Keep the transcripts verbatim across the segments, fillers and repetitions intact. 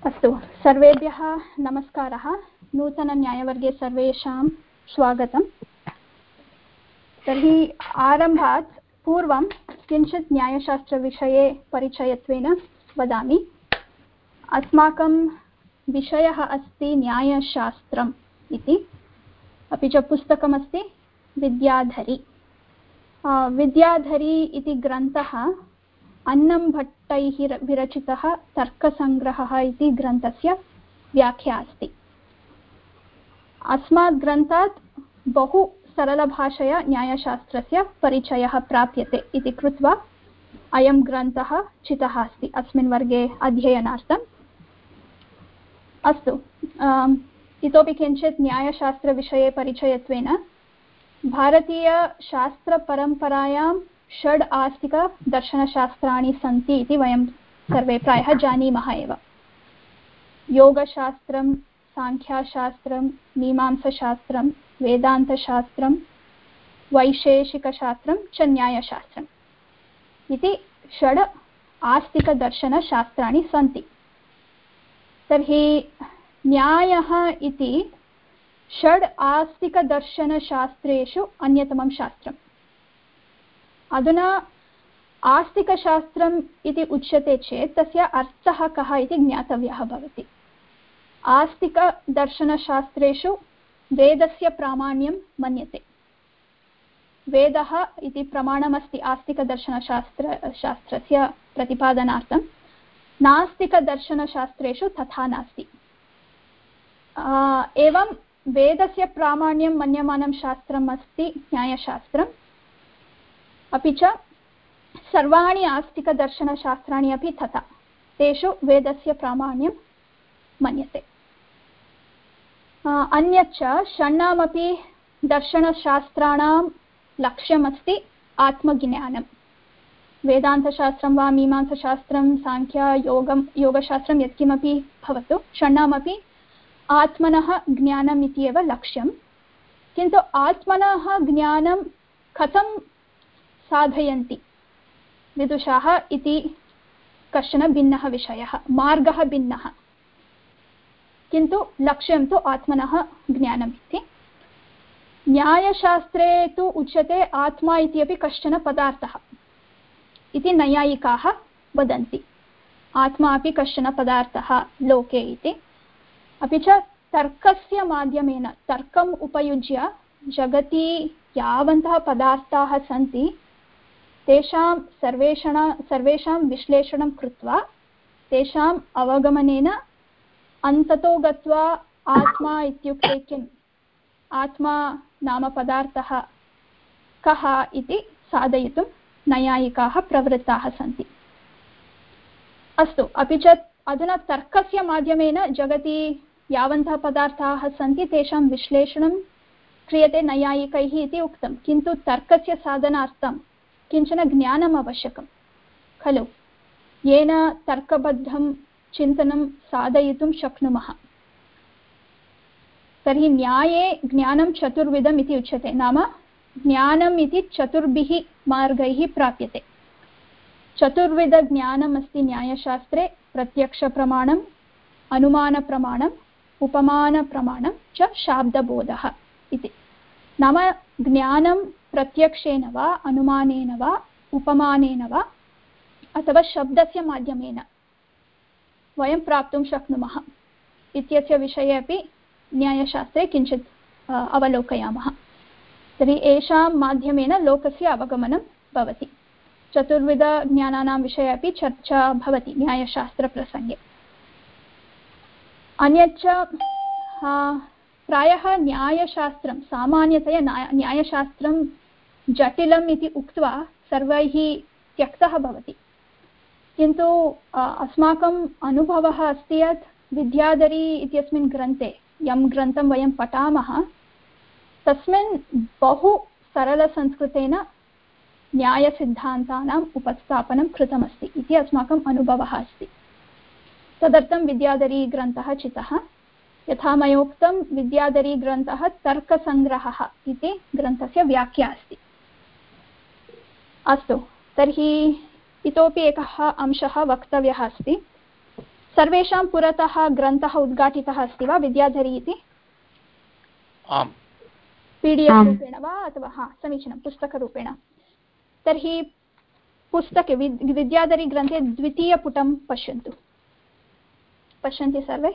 अस्तु, सर्वेभ्यः नमस्कारः। नूतनन्यायवर्गे सर्वेषां स्वागतम्। तर्हि आरम्भात् पूर्वं किञ्चित् न्यायशास्त्रविषये परिचयत्वेन वदामि। अस्माकं विषयः अस्ति न्यायशास्त्रम् इति, अपि च पुस्तकमस्ति विद्याधरी। विद्याधरी इति ग्रन्थः अन्नंभट्टैः विरचितः तर्कसङ्ग्रहः इति ग्रन्थस्य व्याख्या अस्ति। अस्मात् ग्रन्थात् बहु सरलभाषया न्यायशास्त्रस्य परिचयः प्राप्यते इति कृत्वा अयं ग्रन्थः चितः अस्ति अस्मिन् वर्गे अध्ययनार्थम्। अस्तु, इतोपि किञ्चित् न्यायशास्त्रविषये परिचयत्वेन भारतीयशास्त्रपरम्परायां षड् आस्तिकदर्शनशास्त्राणि सन्ति इति वयं सर्वे प्रायः जानीमः एव। योगशास्त्रं, साङ्ख्यशास्त्रं, मीमांसाशास्त्रं, वेदान्तशास्त्रं, वैशेषिकशास्त्रं च न्यायशास्त्रम् इति षड् आस्तिकदर्शनशास्त्राणि सन्ति। तर्हि न्यायः इति षड् आस्तिकदर्शनशास्त्रेषु अन्यतमं शास्त्रम्। अधुना आस्तिकशास्त्रम् इति उच्यते चेत् तस्य अर्थः कः इति ज्ञातव्यः भवति। आस्तिकदर्शनशास्त्रेषु वेदस्य प्रामाण्यं मन्यते। वेदः इति प्रमाणमस्ति आस्तिकदर्शनशास्त्र शास्त्रस्य प्रतिपादनार्थं। नास्तिकदर्शनशास्त्रेषु तथा नास्ति। एवं वेदस्य प्रामाण्यं मन्यमानं शास्त्रम् अस्ति न्यायशास्त्रम्। अपि च सर्वाणि आस्तिकदर्शनशास्त्राणि अपि तथा, तेषु वेदस्य प्रामाण्यं मन्यते। अन्यच्च षण्णामपि दर्शनशास्त्राणां लक्ष्यमस्ति आत्मज्ञानं। वेदान्तशास्त्रं वा मीमांसाशास्त्रं, साङ्ख्य, योगं योगशास्त्रं यत्किमपि भवतु, षण्णामपि आत्मनः ज्ञानम् इति एव लक्ष्यं। किन्तु आत्मनः ज्ञानं कथं साधयन्ति विदुषाः इति कश्चन भिन्नः विषयः, मार्गः भिन्नः, किन्तु लक्ष्यं तु आत्मनः ज्ञानम् इति। न्यायशास्त्रे तु उच्यते आत्मा इति अपि कश्चन पदार्थः इति नैयायिकाः वदन्ति। आत्मा अपि कश्चन पदार्थः लोके इति। अपि च तर्कस्य माध्यमेन, तर्कम् उपयुज्य जगति यावन्तः पदार्थाः सन्ति तेषां सर्वेषण सर्वेषां विश्लेषणं कृत्वा तेषाम् अवगमनेन अन्ततो गत्वा आत्मा इत्युक्ते किम्, आत्मा नाम पदार्थः कः इति साधयितुं नैयायिकाः प्रवृत्ताः सन्ति। अस्तु, अपि च अधुना तर्कस्य माध्यमेन जगति यावन्तः पदार्थाः सन्ति तेषां विश्लेषणं क्रियते नैयायिकैः इति उक्तं। किन्तु तर्कस्य साधनार्थं किञ्चन ज्ञानम् आवश्यकं खलु, येन तर्कबद्धं चिन्तनं साधयितुं शक्नुमः। तर्हि न्याये ज्ञानं चतुर्विधम् इति उच्यते। नाम ज्ञानम् इति चतुर्भिः मार्गैः प्राप्यते। चतुर्विधज्ञानम् अस्ति न्यायशास्त्रे: प्रत्यक्षप्रमाणम्, अनुमानप्रमाणम्, उपमानप्रमाणं च शाब्दबोधः इति। नाम ज्ञानं प्रत्यक्षेन वा, अनुमानेन वा, उपमानेन वा अथवा शब्दस्य माध्यमेन वयं प्राप्तुं शक्नुमः इत्यस्य विषये अपि न्यायशास्त्रे किञ्चित् अवलोकयामः। तर्हि एषां माध्यमेन लोकस्य अवगमनं भवति। चतुर्विधज्ञानानां विषये अपि चर्चा भवति न्यायशास्त्रप्रसङ्गे। अन्यच्च प्रायः न्यायशास्त्रं, सामान्यतया न्यायशास्त्रं जटिलम् इति उक्त्वा सर्वैः त्यक्तः भवति। किन्तु अस्माकम् अनुभवः अस्ति यत् विद्याधरी इत्यस्मिन् ग्रन्थे, यं ग्रन्थं वयं पठामः, तस्मिन् बहु सरलसंस्कृतेन न्यायसिद्धान्तानाम् उपस्थापनं कृतमस्ति इति अस्माकम् अनुभवः अस्ति। तदर्थं विद्याधरी ग्रन्थः चितः। यथा मया उक्तं, विद्याधरी ग्रन्थः तर्कसङ्ग्रहः इति ग्रन्थस्य व्याख्या अस्ति। अस्तु, तर्हि इतोपि एकः अंशः वक्तव्यः अस्ति। सर्वेषां पुरतः ग्रन्थः उद्घाटितः अस्ति वा विद्याधरी इति? आम्। पी डि एफ् रूपेण वा अथवा हा समीचीनं पुस्तकरूपेण। तर्हि पुस्तके विद्याधरी ग्रन्थे द्वितीयपुटं पश्यन्तु। पश्यन्ति सर्वे?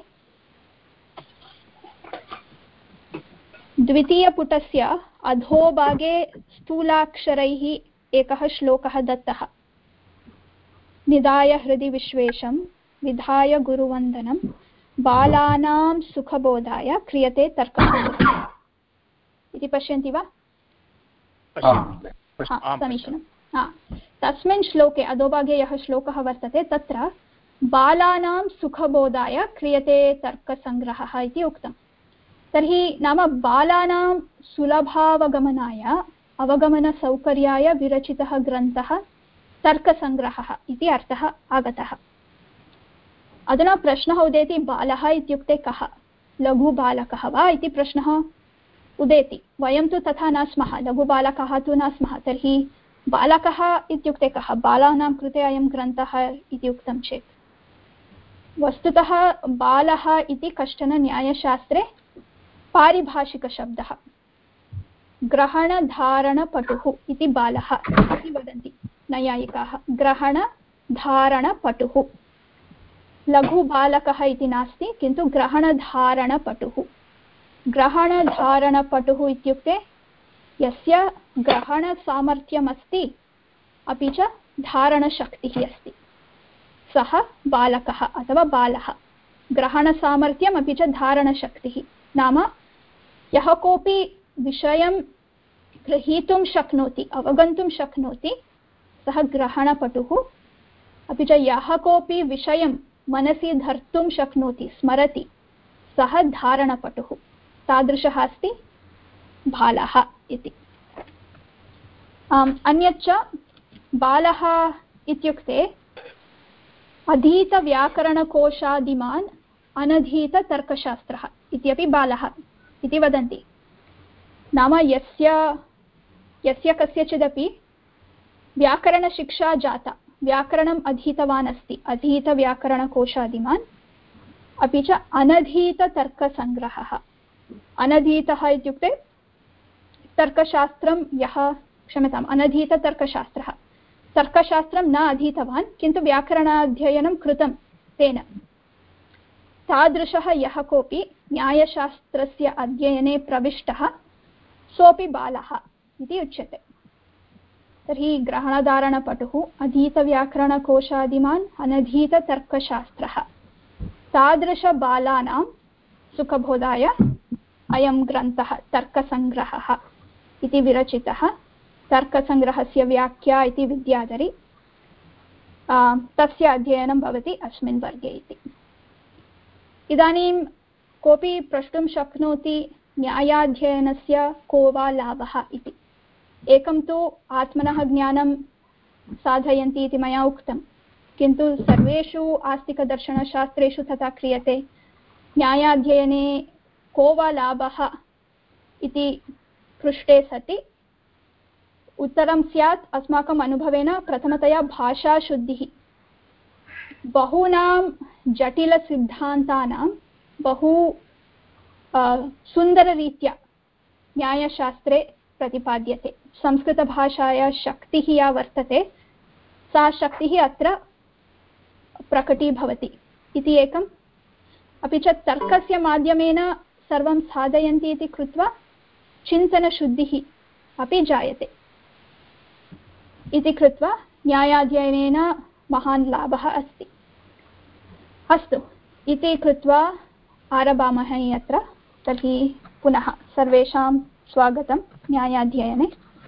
द्वितीयपुटस्य अधोभागे स्थूलाक्षरैः एकः श्लोकः दत्तः। निधाय हृदि विश्वेशं विधाय गुरुवन्दनं बालानां सुखबोधाय क्रियते तर्कसङ्ग्रहः इति पश्यन्ति वा? समीचीनं। हा, तस्मिन् श्लोके अधोभागे यः श्लोकः वर्तते तत्र बालानां सुखबोधाय क्रियते तर्कसङ्ग्रहः इति उक्तं। तर्हि नाम बालानां सुलभावगमनाय अवगमनसौकर्याय विरचितः ग्रन्थः तर्कसङ्ग्रहः इति अर्थः आगतः। अधुना प्रश्नः उदेति, बालः इत्युक्ते कः? लघुबालकः वा इति प्रश्नः उदेति। वयं तु तथा न स्मः, लघुबालकः तु न स्मः। तर्हि बालकः इत्युक्ते कः? बालानां कृते अयं ग्रन्थः इति उक्तं चेत् वस्तुतः बालः इति कश्चन न्यायशास्त्रे पारिभाषिकशब्दः। ग्रहणधारणपटुः इति बालः इति वदन्ति नैयायिकाः। ग्रहणधारणपटुः, लघुबालकः इति नास्ति, किन्तु ग्रहणधारणपटुः। ग्रहणधारणपटुः इत्युक्ते यस्य ग्रहणसामर्थ्यमस्ति अपि च धारणशक्तिः अस्ति, सः बालकः अथवा बालः। ग्रहणसामर्थ्यम् अपि च धारणशक्तिः नाम यः कोऽपि विषयं ग्रहीतुं शक्नोति, अवगन्तुं शक्नोति, सः ग्रहणपटुः। अपि च यः कोऽपि विषयं मनसि धर्तुं शक्नोति, स्मरति, सः धारणपटुः। तादृशः अस्ति बालः इति। अन्यच्च बालः इत्युक्ते अधीतव्याकरणकोशादिमान् अनधीततर्कशास्त्रः इत्यपि बालः इति वदन्ति। नाम यस्य यस्य कस्यचिदपि व्याकरणशिक्षा जाता, व्याकरणम् अधीतवान् अस्ति, अधीतव्याकरणकोशादिमान्, अपि च अनधीततर्कसङ्ग्रहः। अनधीतः इत्युक्ते तर्कशास्त्रं यः, क्षम्यताम्, अनधीततर्कशास्त्रः, तर्कशास्त्रं न अधीतवान् किन्तु व्याकरणाध्ययनं कृतं तेन, तादृशः यः कोऽपि न्यायशास्त्रस्य अध्ययने प्रविष्टः सोऽपि बालः इति उच्यते। तर्हि ग्रहणधारणपटुः, अधीतव्याकरणकोशादिमान् अनधीततर्कशास्त्रः, तादृशबालानां सुखबोधाय अयं ग्रन्थः तर्कसङ्ग्रहः इति विरचितः। तर्कसङ्ग्रहस्य व्याख्या इति विद्याधरी, तस्य अध्ययनं भवति अस्मिन् वर्गे इति। इदानीं कोऽपि प्रष्टुं शक्नोति न्यायाध्ययनस्य को वा लाभः इति। एकं तु आत्मनः ज्ञानं साधयन्ति इति मया उक्तं, किन्तु सर्वेषु आस्तिकदर्शनशास्त्रेषु तथा क्रियते। न्यायाध्ययने को वा लाभः इति पृष्टे सति उत्तरं स्यात् अस्माकम् अनुभवेन प्रथमतया भाषाशुद्धिः। बहूनां जटिलसिद्धान्तानां बहु सुन्दररीत्या न्यायशास्त्रे प्रतिपाद्यते। संस्कृतभाषायाः शक्तिः या वर्तते, सा शक्तिः अत्र प्रकटीभवति इति एकम्। अपि च तर्कस्य माध्यमेन सर्वं साधयन्ति इति कृत्वा चिन्तनशुद्धिः अपि जायते इति कृत्वा न्यायाध्ययनेन महान् लाभः अस्ति। अस्तु, इति कृत्वा आरभामहे अत्र। तर्हि पुनः सर्वेषां स्वागतं न्यायाध्ययने।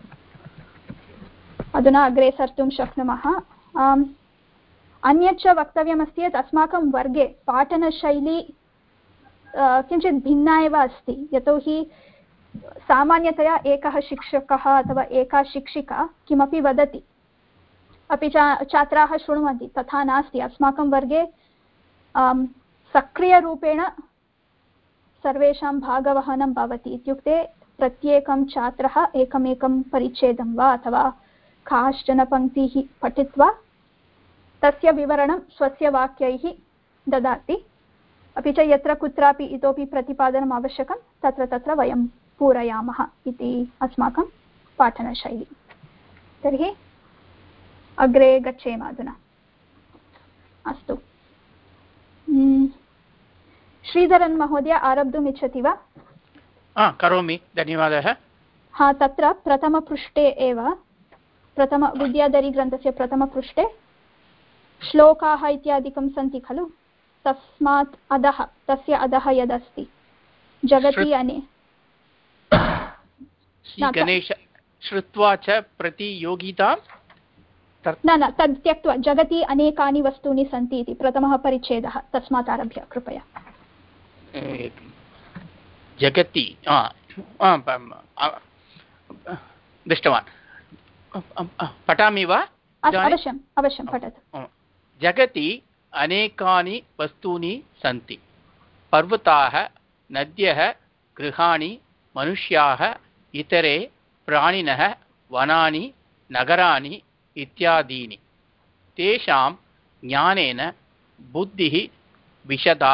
अधुना अग्रे सर्तुं शक्नुमः। अन्यच्च वक्तव्यमस्ति यत् अस्माकं वर्गे पाठनशैली किञ्चित् भिन्ना एव अस्ति। यतोहि सामान्यतया एकः शिक्षकः अथवा एका शिक्षिका किमपि वदति, अपि च छात्राः शृण्वन्ति, तथा नास्ति। अस्माकं वर्गे सक्रियरूपेण सर्वेषां भागवहनं भवति। इत्युक्ते प्रत्येकं छात्रः एकमेकं परिच्छेदं वा अथवा काश्चन पङ्क्तिः पठित्वा तस्य विवरणं स्वस्य वाक्यैः ददाति। अपि च यत्र कुत्रापि इतोपि प्रतिपादनम् आवश्यकं तत्र तत्र वयं पूरयामः इति अस्माकं पाठनशैली। तर्हि अग्रे गच्छेम अधुना। अस्तु, श्रीधरन् महोदय आरब्धुम् इच्छति वा? करोमि, धन्यवादः। हा, तत्र प्रथमपृष्ठे एव प्रथमविद्याधरीग्रन्थस्य प्रथमपृष्ठे श्लोकाः इत्यादिकं सन्ति खलु, तस्मात् अधः, तस्य अधः यदस्ति जगति अने गणेश श्रुत्वा च प्रतियोगितां, न न तद् त्यक्त्वा जगति अनेकानि वस्तूनि सन्ति इति प्रथमः परिच्छेदः, तस्मात् आरभ्य कृपया। जगति दृष्टवान्, पठामि वा? अवश्यम् अवश्यं पठतु। जगति अनेकानि वस्तूनि सन्ति, पर्वताः, नद्यः, गृहाणि, मनुष्याः, इतरे प्राणिनः, वनानि, नगराणि इत्यादीनि। तेषां ज्ञानेन बुद्धिः विशदा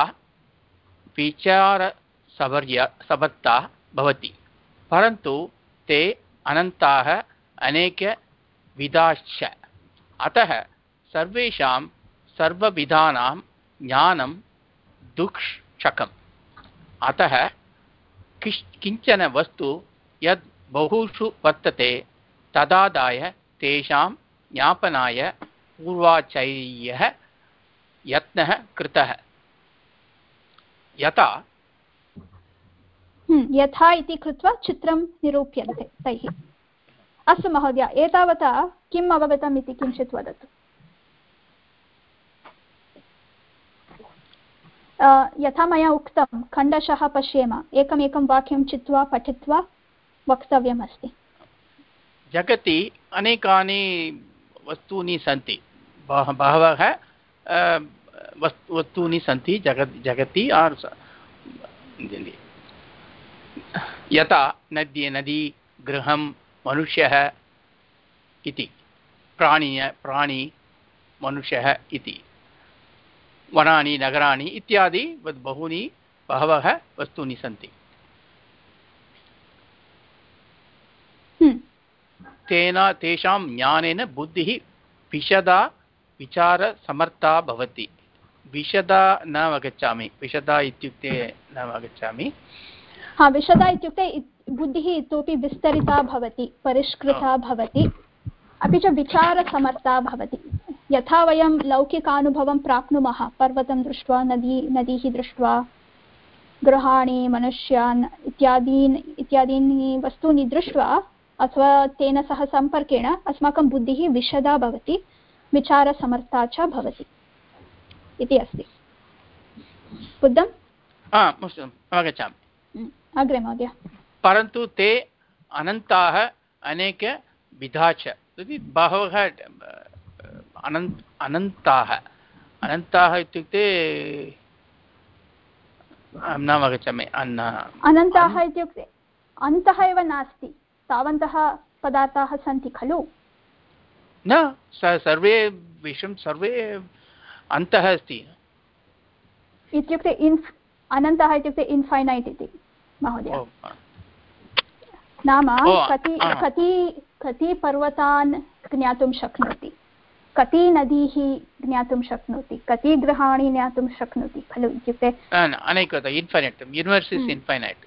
विचारसवर्य समर्था भवति, परन्तु ते अनन्ताः अनेकविधाश्च। अतः सर्वेषां सर्वविधानां ज्ञानं दुःशकम्। अतः किञ्चन वस्तु यद् बहुषु वर्तते तदादाय तेषां ज्ञापनाय पूर्वाचार्यैः यत्नः कृतः। यथा यथा इति कृत्वा चित्रं निरूप्यन्ते तैः। अस्तु महोदय, एतावता किम् अवगतम् इति किञ्चित् वदतु। यथा मया उक्तं खण्डशः पश्येम, एकमेकं वाक्यं चित्वा पठित्वा वक्तव्यमस्ति। जगति अनेकानि वस्तूनि सन्ति, बहवः वस्तूनि सन्ति जगति जगति आर् यथा नदी नदी, गृहं, मनुष्यः इति, प्राणी प्राणी मनुष्यः इति, वनानि, नगराणि इत्यादि बहूनि बहवः वस्तूनि सन्ति। तेन तेषां ज्ञानेन बुद्धिः विशदा विचारसमर्था भवति। विशदा न अवगच्छामि, विशदा इत्युक्ते न अवगच्छामि। हा, विशदा इत्युक्ते बुद्धिः इतोपि विस्तरिता भवति, परिष्कृता भवति, अपि च विचारसमर्था भवति। यथा वयं लौकिकानुभवं प्राप्नुमः पर्वतं दृष्ट्वा, नदी नदीः दृष्ट्वा, गृहाणि, मनुष्यान् इत्यादीन् इत्यादीनि वस्तूनि दृष्ट्वा अथवा तेन सह सम्पर्केण अस्माकं बुद्धिः विशदा भवति, विचारसमर्था च भवति इति अस्ति। बुद्धम् अवगच्छामि। अग्रे महोदय। परन्तु ते अनन्ताः अनेकविधा च, बहवः अनन्त अनन्ताः अनन्ताः इत्युक्ते न अवगच्छामि। अनन्ताः इत्युक्ते अन्तः एव नास्ति, तावन्तः पदार्थाः सन्ति खलु। न, सर्वे विषयं सर्वे अन्तः अस्ति इत्युक्ते इन् अनन्तः इत्युक्ते इन्फैनैट् इति महोदय। नाम कति कति कति पर्वतान् ज्ञातुं शक्नोति, कति नदीः ज्ञातुं शक्नोति, कति गृहाणि ज्ञातुं शक्नोति खलु। इत्युक्ते अनेकता, इन्फैनैट्, यूनिवर्स् इस् इन्फैनैट्।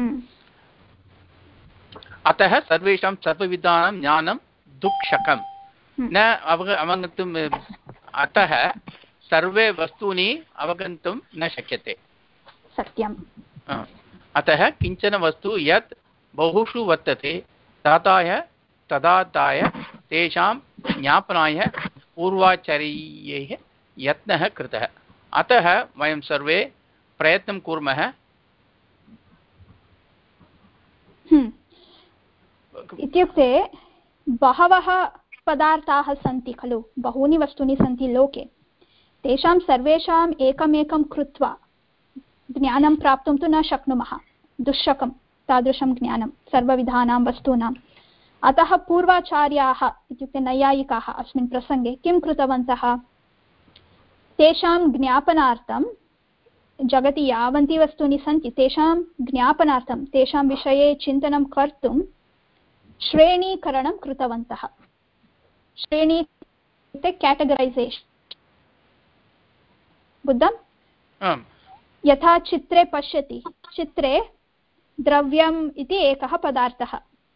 अतः सर्वेषां सर्वविधानां ज्ञानं दुःशकं न अवगन्तुम्। अतः सर्वे वस्तूनि अवगन्तुं न शक्यते। सत्यम्। अतः किञ्चन वस्तु यत् बहुषु वर्तते तदाय तदादाय तेषां ज्ञापनाय पूर्वाचार्यैः यत्नः कृतः। अतः वयं सर्वे प्रयत्नं कुर्मः। इत्युक्ते बहवः पदार्थाः सन्ति खलु, बहूनि वस्तूनि सन्ति लोके, तेषां सर्वेषाम् एकमेकं कृत्वा ज्ञानं प्राप्तुं तु न शक्नुमः, दुःशकं तादृशं ज्ञानं सर्वविधानां वस्तूनाम्। अतः पूर्वाचार्याः इत्युक्ते नैयायिकाः अस्मिन् प्रसङ्गे किं कृतवन्तः, तेषां ज्ञापनार्थं जगति यावन्ति वस्तूनि सन्ति तेषां ज्ञापनार्थं तेषां विषये चिन्तनं कर्तुं श्रेणीकरणं कृतवन्तः। श्रेणी इत्युक्ते केटगरैसेशन्। बुद्धं? यथा चित्रे पश्यति, चित्रे द्रव्यम् इति एकः पदार्थः,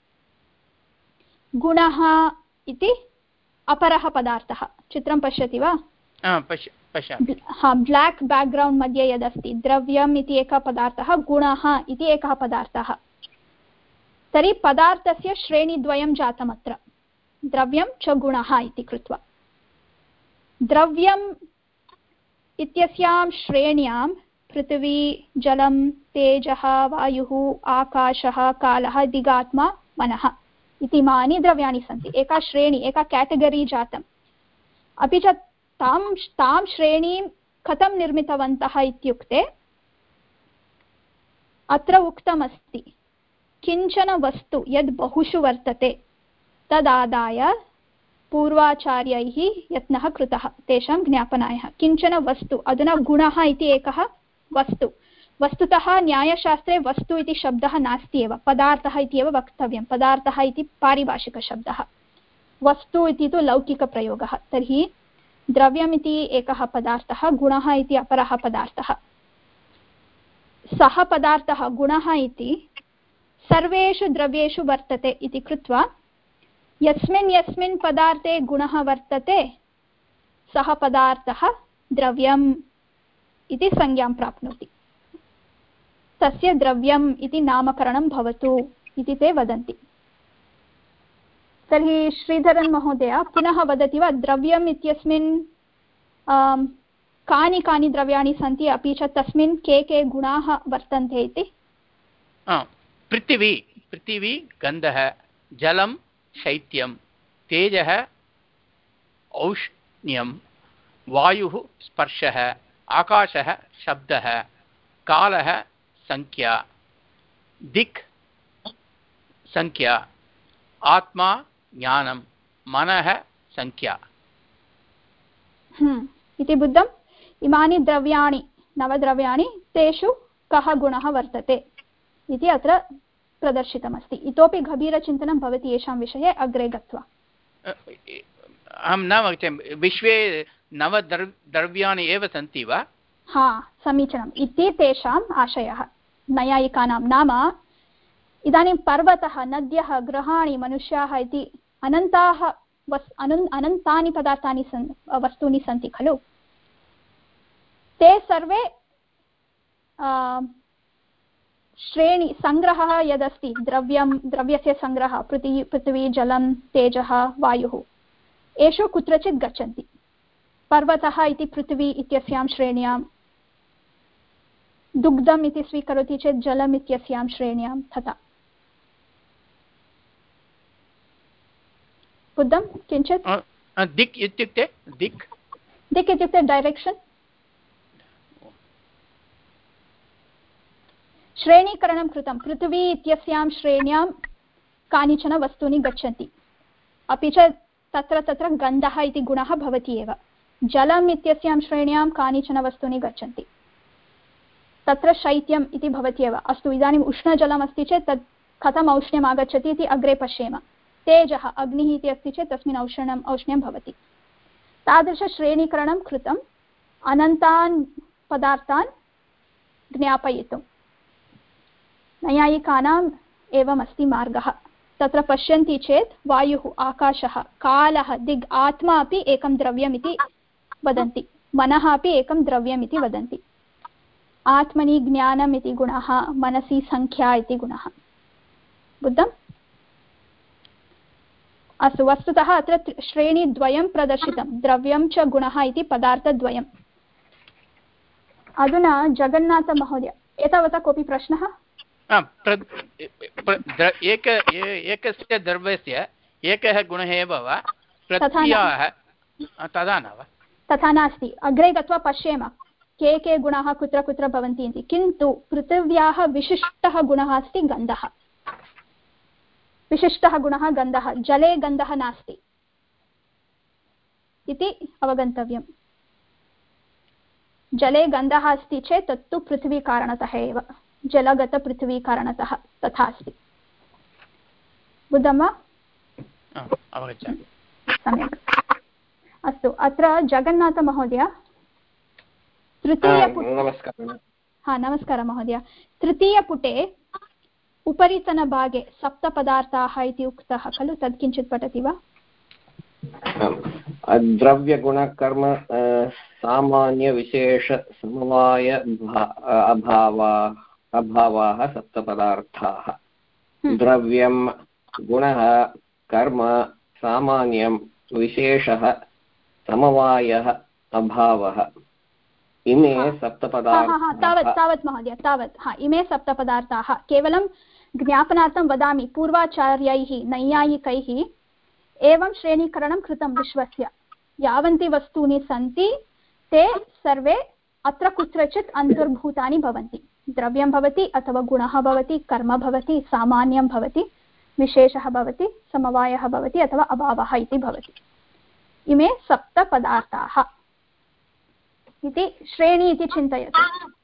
गुणः इति अपरः पदार्थः। चित्रं पश्यति वा? हा, ब्लाक् बेक्ग्रौण्ड् मध्ये यदस्ति द्रव्यम् इति एकः पदार्थः, गुणः इति एकः पदार्थः, तर्हि पदार्थस्य श्रेणीद्वयं जातम् अत्र, द्रव्यं च गुणः इति कृत्वा। द्रव्यम् इत्यस्यां श्रेण्यां पृथिवी, जलं, तेजः, वायुः, आकाशः, कालः, दिगात्मा, मनः इतीमानि द्रव्याणि सन्ति। एका श्रेणी, एका केटेगरी जातम्। अपि च तां तां श्रेणीं कथं निर्मितवन्तः इत्युक्ते अत्र उक्तमस्ति किञ्चन वस्तु यद् बहुषु वर्तते तदादाय पूर्वाचार्यैः यत्नः कृतः तेषां ज्ञापनाय। किञ्चन वस्तु, अधुना गुणः इति एकः वस्तु, वस्तुतः न्यायशास्त्रे वस्तु इति शब्दः नास्ति एव, पदार्थः इति एव वक्तव्यं। पदार्थः इति पारिभाषिकशब्दः, वस्तु इति तु लौकिकप्रयोगः। तर्हि द्रव्यम् इति एकः पदार्थः, गुणः इति अपरः पदार्थः। सः पदार्थः गुणः इति सर्वेषु द्रव्येषु वर्तते इति कृत्वा यस्मिन् यस्मिन् पदार्थे गुणः वर्तते सः पदार्थः द्रव्यम् इति संज्ञां प्राप्नोति। तस्य द्रव्यम् इति नामकरणं भवतु इति ते वदन्ति। तर्हि श्रीधरन् महोदय पुनः वदति वा, द्रव्यम् इत्यस्मिन् कानि कानि द्रव्याणि सन्ति, अपि च तस्मिन् के के गुणाः वर्तन्ते इति? पृथिवी पृथिवी गन्धः, जलं शैत्यं, तेजः औष्ण्यं, वायुः स्पर्शः, आकाशः शब्दः, कालः संख्या, दिक् संख्या, आत्मा ज्ञानं, मनः संख्या। हम्म इति बुद्धम्। इमानि द्रव्याणि, नवद्रव्याणि, तेषु कः गुणः वर्तते इति अत्र प्रदर्शितमस्ति। इतोपि गभीरचिन्तनं भवति येषां विषये अग्रे गत्वा। अहं न वक्ष्यामि, विश्वे नवद्रव्याणि एव सन्ति वा? हा, समीचीनम् इति तेषाम् आशयः नैयायिकानां। नाम इदानीं पर्वतः, नद्यः, ग्रहाणि, मनुष्याः इति अनन्ताः वस् अनन् अनन्तानि पदार्थानि सन् वस्तूनि सन्ति खलु। ते सर्वे श्रेणी सङ्ग्रहः यदस्ति, द्रव्यं, द्रव्यस्य सङ्ग्रहः, पृथ्वी पृथिवी जलं तेजः वायुः, एषु कुत्रचित् गच्छन्ति। पर्वतः इति पृथिवी इत्यस्यां श्रेण्यां, दुग्धम् इति स्वीकरोति चेत् जलम् इत्यस्यां श्रेण्यां, तथा। बुद्धं किञ्चित्? दिक् इत्युक्ते दिक् दिक् इत्युक्ते डैरेक्षन्। श्रेणीकरणं कृतं। पृथिवी इत्यस्यां श्रेण्यां कानिचन वस्तूनि गच्छन्ति, अपि च तत्र तत्र गन्धः इति गुणः भवति एव। जलम् इत्यस्यां श्रेण्यां कानिचन वस्तूनि गच्छन्ति, तत्र शैत्यम् इति भवति एव। अस्तु, इदानीम् उष्णजलमस्ति चेत् तत् कथम् औष्ण्यम् आगच्छति इति अग्रे पश्येम। तेजः, अग्निः इति अस्ति चेत् तस्मिन् औष्ण्यम् औष्ण्यं भवति। तादृशश्रेणीकरणं कृतम् अनन्तान् पदार्थान् ज्ञापयितुं। नैयायिकानाम् एवमस्ति मार्गः। तत्र पश्यन्ति चेत् वायुः, आकाशः, कालः, दिग्, आत्मा अपि एकं द्रव्यमिति वदन्ति, मनः अपि एकं द्रव्यमिति वदन्ति। आत्मनि ज्ञानम् इति गुणः, मनसि संख्या इति गुणः। बुद्धम्? अस्तु, वस्तुतः अत्र श्रेणीद्वयं प्रदर्शितं, द्रव्यं च गुणः इति पदार्थद्वयम्। अधुना जगन्नाथमहोदय, एतावता कोऽपि प्रश्नः? एक एकस्य द्रव्यस्य एकः गुणः एव वा? पृथिव्याः तथा न वा? तथा नास्ति। अग्रे गत्वा पश्येम के के गुणाः कुत्र कुत्र भवन्ति इति। किन्तु पृथिव्याः विशिष्टः गुणः अस्ति गन्धः। विशिष्टः गुणः गन्धः, जले गन्धः नास्ति इति अवगन्तव्यम्। जले गन्धः अस्ति चेत् तत्तु पृथिवीकारणतः एव, जलगतपृथिवीकारणतः तथा अस्ति। बुद्धं वा? अवगच्छामि। सम्यक्, अस्तु। अत्र जगन्नाथमहोदय तृतीयपुटे, हा नमस्कारः महोदय, तृतीयपुटे उपरितनभागे सप्तपदार्थाः इति उक्तः खलु, तत् किञ्चित् पठति वा? द्रव्यगुणकर्म सामान्यविशेषसमवाय अभावा अभावाः सप्तपदार्थाः। द्रव्यं, गुणः, कर्म, सामान्यं, विशेषः, समवायः, अभावः, इमे सप्तपदार्थाः। तावत् तावत् महोदय, तावत्। हा, इमे सप्तपदार्थाः। केवलं ज्ञापनार्थं वदामि, पूर्वाचार्यैः नैयायिकैः एवं श्रेणीकरणं कृतं विश्वस्य। यावन्ति वस्तूनि सन्ति ते सर्वे अत्र कुत्रचित् अन्तर्भूतानि भवन्ति। द्रव्यं भवति अथवा गुणः भवति, कर्म भवति, सामान्यं भवति, विशेषः भवति, समवायः भवति अथवा अभावः इति भवति। इमे सप्तपदार्थाः इति श्रेणी इति चिन्तयतु।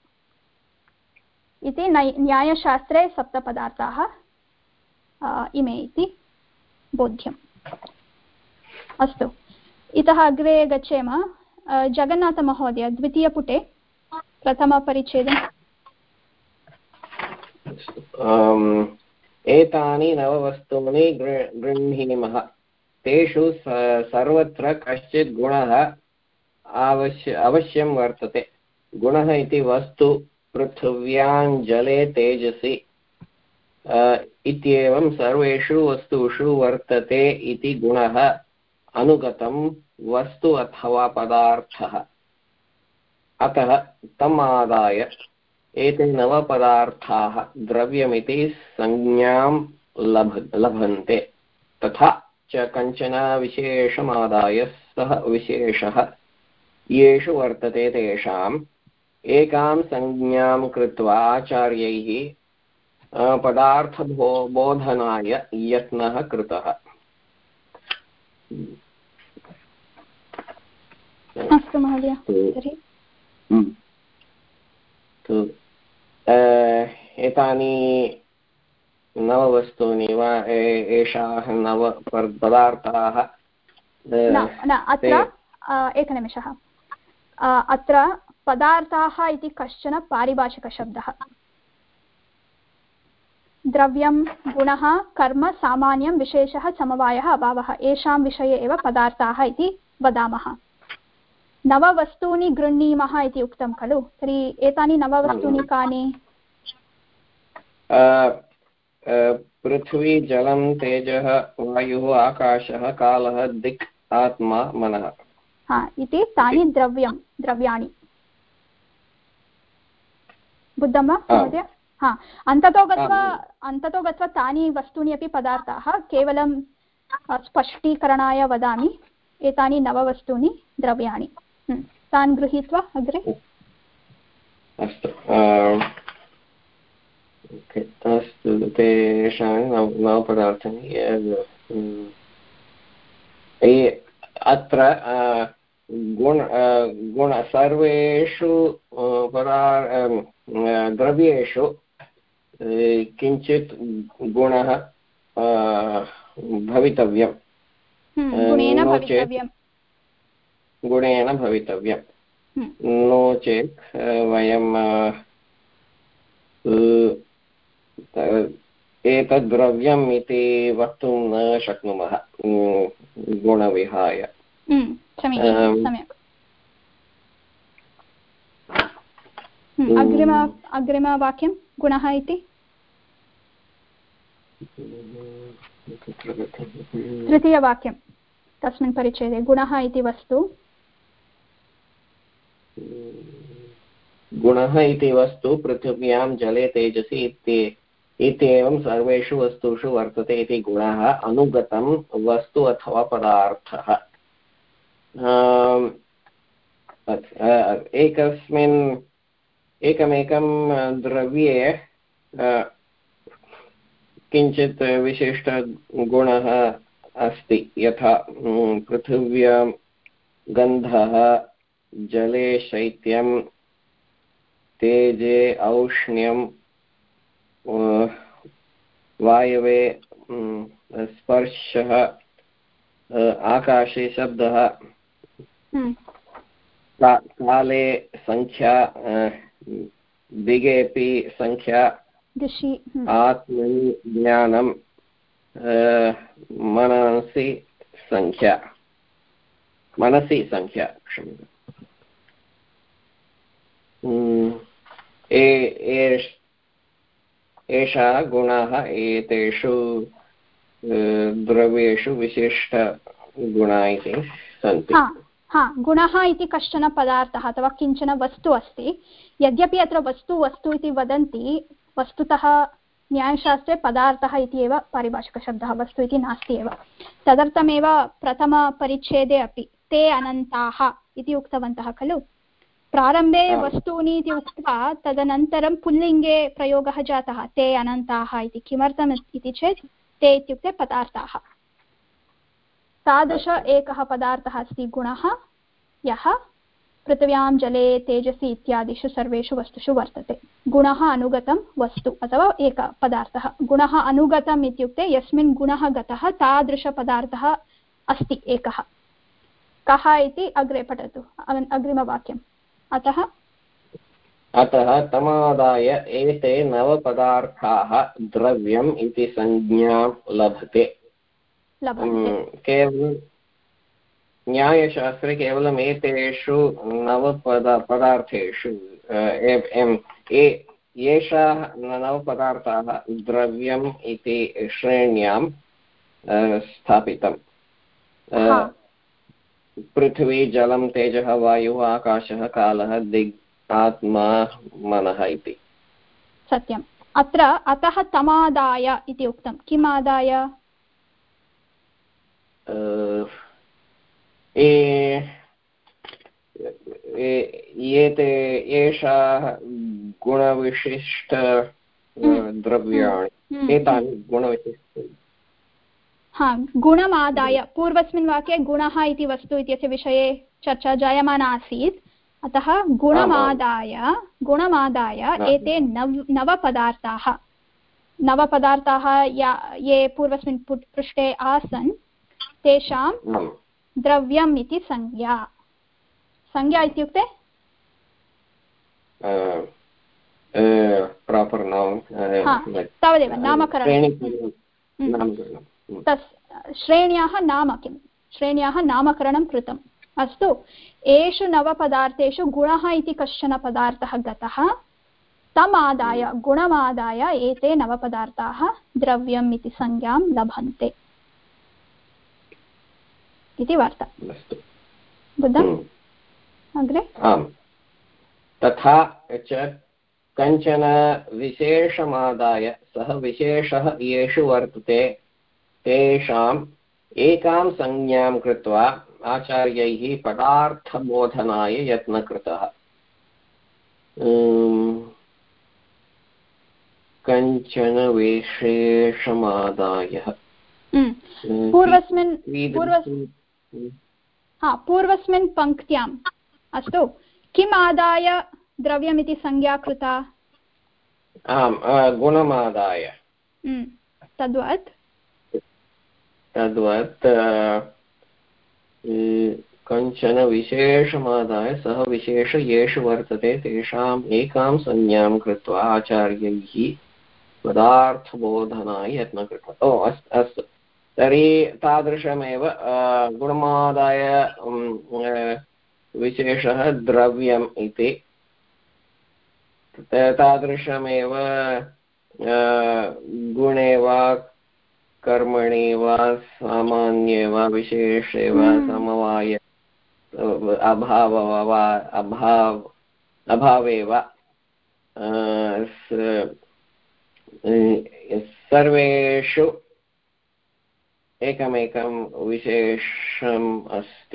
इति न्यायशास्त्रे सप्तपदार्थाः इमे इति बोध्यम्। अस्तु, इतः अग्रे गच्छेम। जगन्नाथमहोदय द्वितीयपुटे प्रथमपरिच्छेदम्। एतानि नववस्तूनि गृह्णीमः, तेषु सर्वत्र कश्चित् गुणः अवश्य अवश्यं वर्तते। गुणः इति वस्तु पृथिव्यां, जले, तेजसि इत्येवं सर्वेषु वस्तुषु वर्तते इति गुणः अनुगतं वस्तु अथवा पदार्थः। अतः तम् आदाय एते नवपदार्थाः द्रव्यमिति संज्ञां लभ लभन्ते। तथा च कञ्चन विशेषमादाय सः विशेषः येषु वर्तते तेषाम् एकां संज्ञां कृत्वा आचार्यैः पदार्थबो बोधनाय यत्नः कृतः। अस्तु महोदय, तर्हि एतानि नववस्तूनि वा एषाः नव पदार्थाः? अत्र एकनिमिषः। अत्र पदार्थाः इति कश्चन पारिभाषिकशब्दः। द्रव्यं, गुणः, कर्म, सामान्यं, विशेषः, समवायः, अभावः, येषां विषये एव पदार्थाः इति वदामः। नववस्तूनि गृह्णीमः इति उक्तं खलु, तर्हि एतानि नववस्तूनि कानि? पृथ्वी, जलं, तेजः, वायुः, आकाशः, कालः, दिक्, आत्मा, मनः। हा, इति तानि द्रव्यं द्रव्याणि। बुद्धं वा महोदय? हा, अन्ततो गत्वा अन्ततो गत्वा तानि वस्तूनि अपि पदार्थाः। केवलं स्पष्टीकरणाय वदामि, एतानि नववस्तूनि द्रव्याणि। तान् गृहीत्वा अग्रे। अस्तु, अस्तु, तेषां नवपदार्थानि अत्र गुण गुण सर्वेषु पदार्थ द्रव्येषु किञ्चित् गुणः भवितव्यं, गुणेन भवितव्यं, गुणेन भवितव्यं। नो चेत् वयं एतद् द्रव्यम् इति वक्तुं न शक्नुमः गुणविहाय। सम्यक्। अग्रिम अग्रिमवाक्यं गुणः इति तृतीयवाक्यं तस्मिन् परिच्छेदे। गुणः इति वस्तु, गुणः इति वस्तु पृथिव्यां, जले, तेजसि इत्येवं सर्वेषु वस्तुषु वर्तते इति गुणः अनुगतं वस्तु अथवा पदार्थः। एकस्मिन् एकमेकं द्रव्ये किञ्चित् विशिष्टगुणः अस्ति। यथा पृथिव्यां गन्धः, जले शैत्यं, तेजे औष्ण्यं वायवे स्पर्शः आकाशे शब्दः काले संख्या दिगेपि संख्या आत्मनि ज्ञानं मनसि संख्या मनसि संख्या एषः गुणः एतेषु द्रव्येषु विशिष्टगुणः इति सन्ति। हा, गुणः इति कश्चन पदार्थः अथवा किञ्चन वस्तु अस्ति। यद्यपि अत्र वस्तु वस्तु इति वदन्ति, वस्तुतः न्यायशास्त्रे पदार्थः इति एव पारिभाषिकशब्दः, वस्तु इति नास्ति एव। तदर्थमेव प्रथमपरिच्छेदे अपि ते अनन्ताः इति उक्तवन्तः खलु। प्रारम्भे वस्तूनि इति उक्त्वा तदनन्तरं पुल्लिङ्गे प्रयोगः जातः, ते अनन्ताः इति। किमर्थम् इति चेत् ते इत्युक्ते पदार्थाः। तादृश एकः पदार्थः अस्ति गुणः, यः पृथिव्यां जले तेजसि इत्यादिषु सर्वेषु वस्तुषु वर्तते। गुणः अनुगतं वस्तु अथवा एकः पदार्थः। गुणः अनुगतम् इत्युक्ते यस्मिन् गुणः गतः तादृशपदार्थः अस्ति एकः। कः इति अग्रे पठतु, अग्रिमवाक्यम्। अतः अतः तमादाय एते नवपदार्थाः द्रव्यम् इति संज्ञां लभते। केवलं न्यायशास्त्रे केवलम् एतेषु नवपद पदार्थेषु येषाः नवपदार्थाः द्रव्यम् इति श्रेण्यां स्थापितम्। पृथ्वी जलं तेजः वायुः आकाशः कालः दिग् आत्मा मनः इति। सत्यम्। अत्र अतः तमादाय इति उक्तं। किम् आदाय? एते एषः गुणविशिष्ट द्रव्याणि एतानि गुणविशिष्ट। हा, गुणमादाय। पूर्वस्मिन् वाक्ये गुणः इति वस्तु इत्यस्य विषये चर्चा जायमाना आसीत्। अतः गुणमादाय गुणमादाय एते नव नवपदार्थाः नवपदार्थाः या ये पूर्वस्मिन् पृष्ठे आसन् तेषां द्रव्यम् इति संज्ञा। संज्ञा इत्युक्ते प्रापर् नौन्, तावदेव नामकरणं। तस् श्रेण्याः नाम किं? श्रेण्याः नामकरणं कृतम्। अस्तु, एषु नवपदार्थेषु गुणः इति कश्चन पदार्थः गतः, तम् आदाय गुणमादाय एते नवपदार्थाः द्रव्यम् इति संज्ञां लभन्ते इति वार्ता। बुद्धम्? अग्रे तथा च कञ्चन विशेषमादाय सः विशेषः येषु वर्तते तेषाम् एकां संज्ञां कृत्वा आचार्यैः पदार्थबोधनाय यत्नः कृतः। कञ्चन विशेषमादाय पूर्वस्मिन् पूर्वस्मिन् पङ्क्त्याम् अस्तु, किम् आदाय द्रव्यमिति संज्ञा कृता? आम्, गुणमादाय। तद्वत् तद्वत् कञ्चन विशेषमादाय सः विशेष येषु वर्तते तेषाम् एकां संज्ञां कृत्वा आचार्यैः पदार्थबोधनाय यत्नः कृतः। ओ अस्तु अस्तु, तर्हि तादृशमेव गुणमादाय विशेषः द्रव्यम् इति, तादृशमेव गुणे वा कर्मणि वा सामान्ये वा विशेषे वा समवाय अभाव वा अभाव अभावे वा सर्वेषु एकमेकं विशेषम् अस्ति,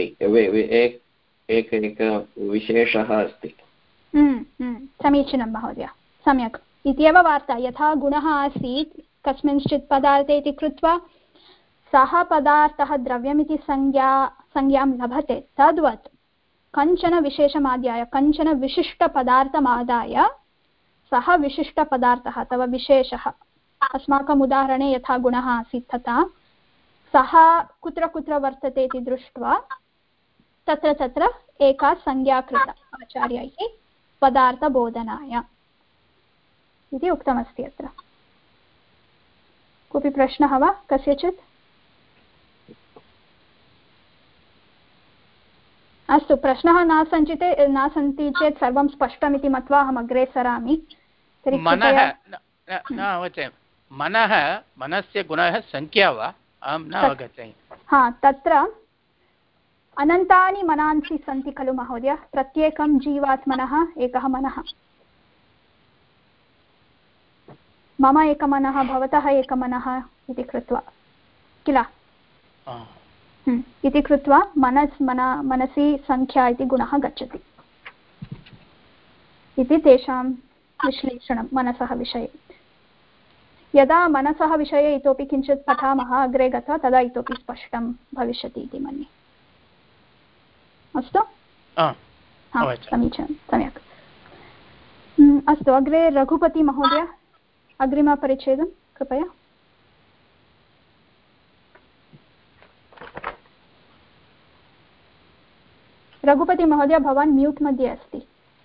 एकैकविशेषः अस्ति। समीचीनं महोदय, सम्यक्। इत्येव वार्ता। यथा गुणः आसीत् कस्मिंश्चित् पदार्थे इति कृत्वा सः पदार्थः द्रव्यमिति संज्ञा संज्ञां लभते, तद्वत् कञ्चन विशेषमादाय कञ्चन विशिष्टपदार्थमादाय सः विशिष्टपदार्थः अथवा विशेषः अस्माकम् उदाहरणे यथा गुणः आसीत् तथा सः कुत्र कुत्र वर्तते इति दृष्ट्वा तत्र तत्र एका संज्ञा कृता आचार्यैः पदार्थबोधनाय इति उक्तमस्ति अत्र। कोऽपि प्रश्नः वा कस्यचित्? अस्तु, प्रश्नः न सञ्चिते न सन्ति चेत् सर्वं स्पष्टमिति मत्वा अहम् अग्रे सरामि। तर्हि मनः न अवगच्छामि, मनः मनस्य गुणः संख्या वा? अहं न अवगच्छामि। हा, तत्र अनन्तानि मनांसि सन्ति खलु महोदय, प्रत्येकं जीवात्मनः एकः मनः। मम एकमनः, भवतः एकमनः इति कृत्वा किल इति कृत्वा मनस् मन मनसि संख्या इति गुणः गच्छति इति तेषां विश्लेषणं मनसः विषये। यदा मनसः विषये इतोपि किञ्चित् पठामः अग्रे गत्वा तदा इतोपि स्पष्टं भविष्यति इति मन्ये। अस्तु, समीचीनं, सम्यक्। अस्तु, अग्रे रघुपति महोदय अग्रिमपरिच्छेदं कृपया। रघुपति महोदय भवान् म्यूट् मध्ये अस्ति,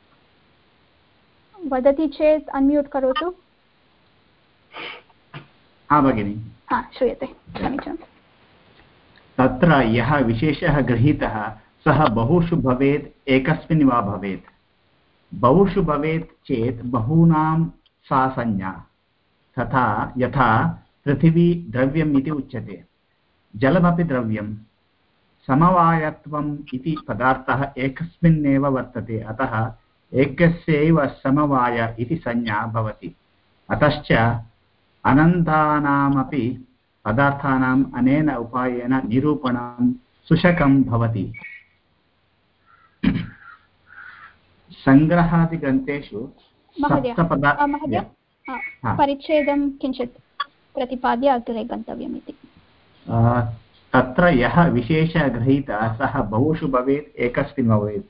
वदति चेत् अन्म्यूट् करोतु। हा भगिनि, हा, श्रूयते, समीचीनं। तत्र यः विशेषः गृहीतः सः बहुषु भवेत् एकस्मिन् वा भवेत्। बहुषु भवेत् चेत् बहूनां सा संज्ञा, तथा यथा पृथिवी द्रव्यम् इति उच्यते, जलमपि द्रव्यं। समवायत्वम् इति पदार्थः एकस्मिन्नेव वर्तते, अतः एकस्यैव समवाय इति संज्ञा भवति। अतश्च अनन्तानामपि पदार्थानाम् अनेन उपायेन निरूपणं सुशकं भवति। सङ्ग्रहादिग्रन्थेषु महोदय परिच्छेदं किञ्चित् प्रतिपाद्य अग्रे गन्तव्यम् इति। तत्र यः विशेषः गृहीतः सः बहुषु भवेत् एकस्मिन् भवेत्।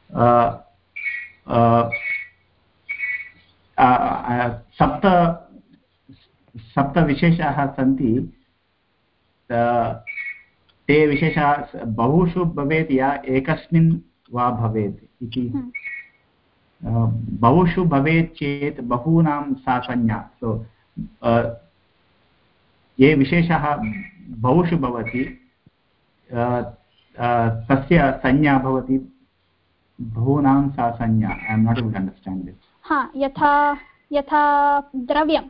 सप्त सप्तविशेषाः सन्ति, ते विशेषाः बहुषु भवेत् या एकस्मिन् वा भवेत् इति। बहुषु भवेत् चेत् बहूनां सा संज्ञा। सो ये विशेषः बहुषु भवति तस्य संज्ञा भवति बहूनां सा संज्ञा। I am not able to understand this. हा, यथा यथा द्रव्यं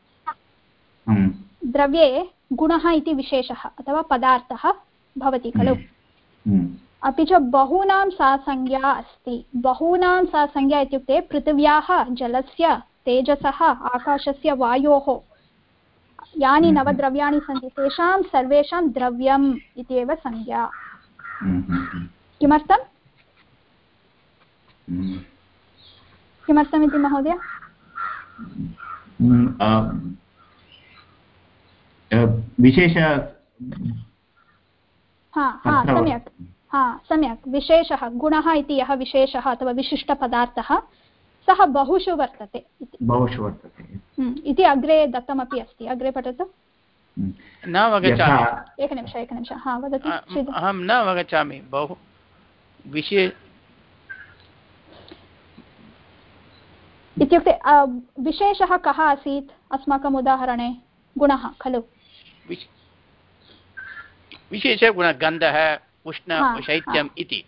द्रव्ये गुणः इति विशेषः अथवा पदार्थः भवति खलु, अपि च बहूनां सा संज्ञा अस्ति। बहूनां सा संज्ञा इत्युक्ते पृथिव्याः, जलस्य, तेजसः, आकाशस्य, वायोः यानि नवद्रव्याणि सन्ति तेषां सर्वेषां द्रव्यम् इत्येव संज्ञा। किमर्थं किमर्थमिति महोदय? विशेष हा हा सम्यक्, हा सम्यक्। विशेषः गुणः इति यः विशेषः अथवा विशिष्टपदार्थः सः बहुषु वर्तते बहुषु वर्तते इति अग्रे दत्तमपि अस्ति। अग्रे पठतु। न अवगच्छामि। एकनिमिष एकनिमिष हा वदतु। अहं न अवगच्छामि। बहु विशेष इत्युक्ते विशेषः कः आसीत् अस्माकम् उदाहरणे? गुणः खलु। विशेषगुणः गन्धः, उष्ण, शैत्यम् इति।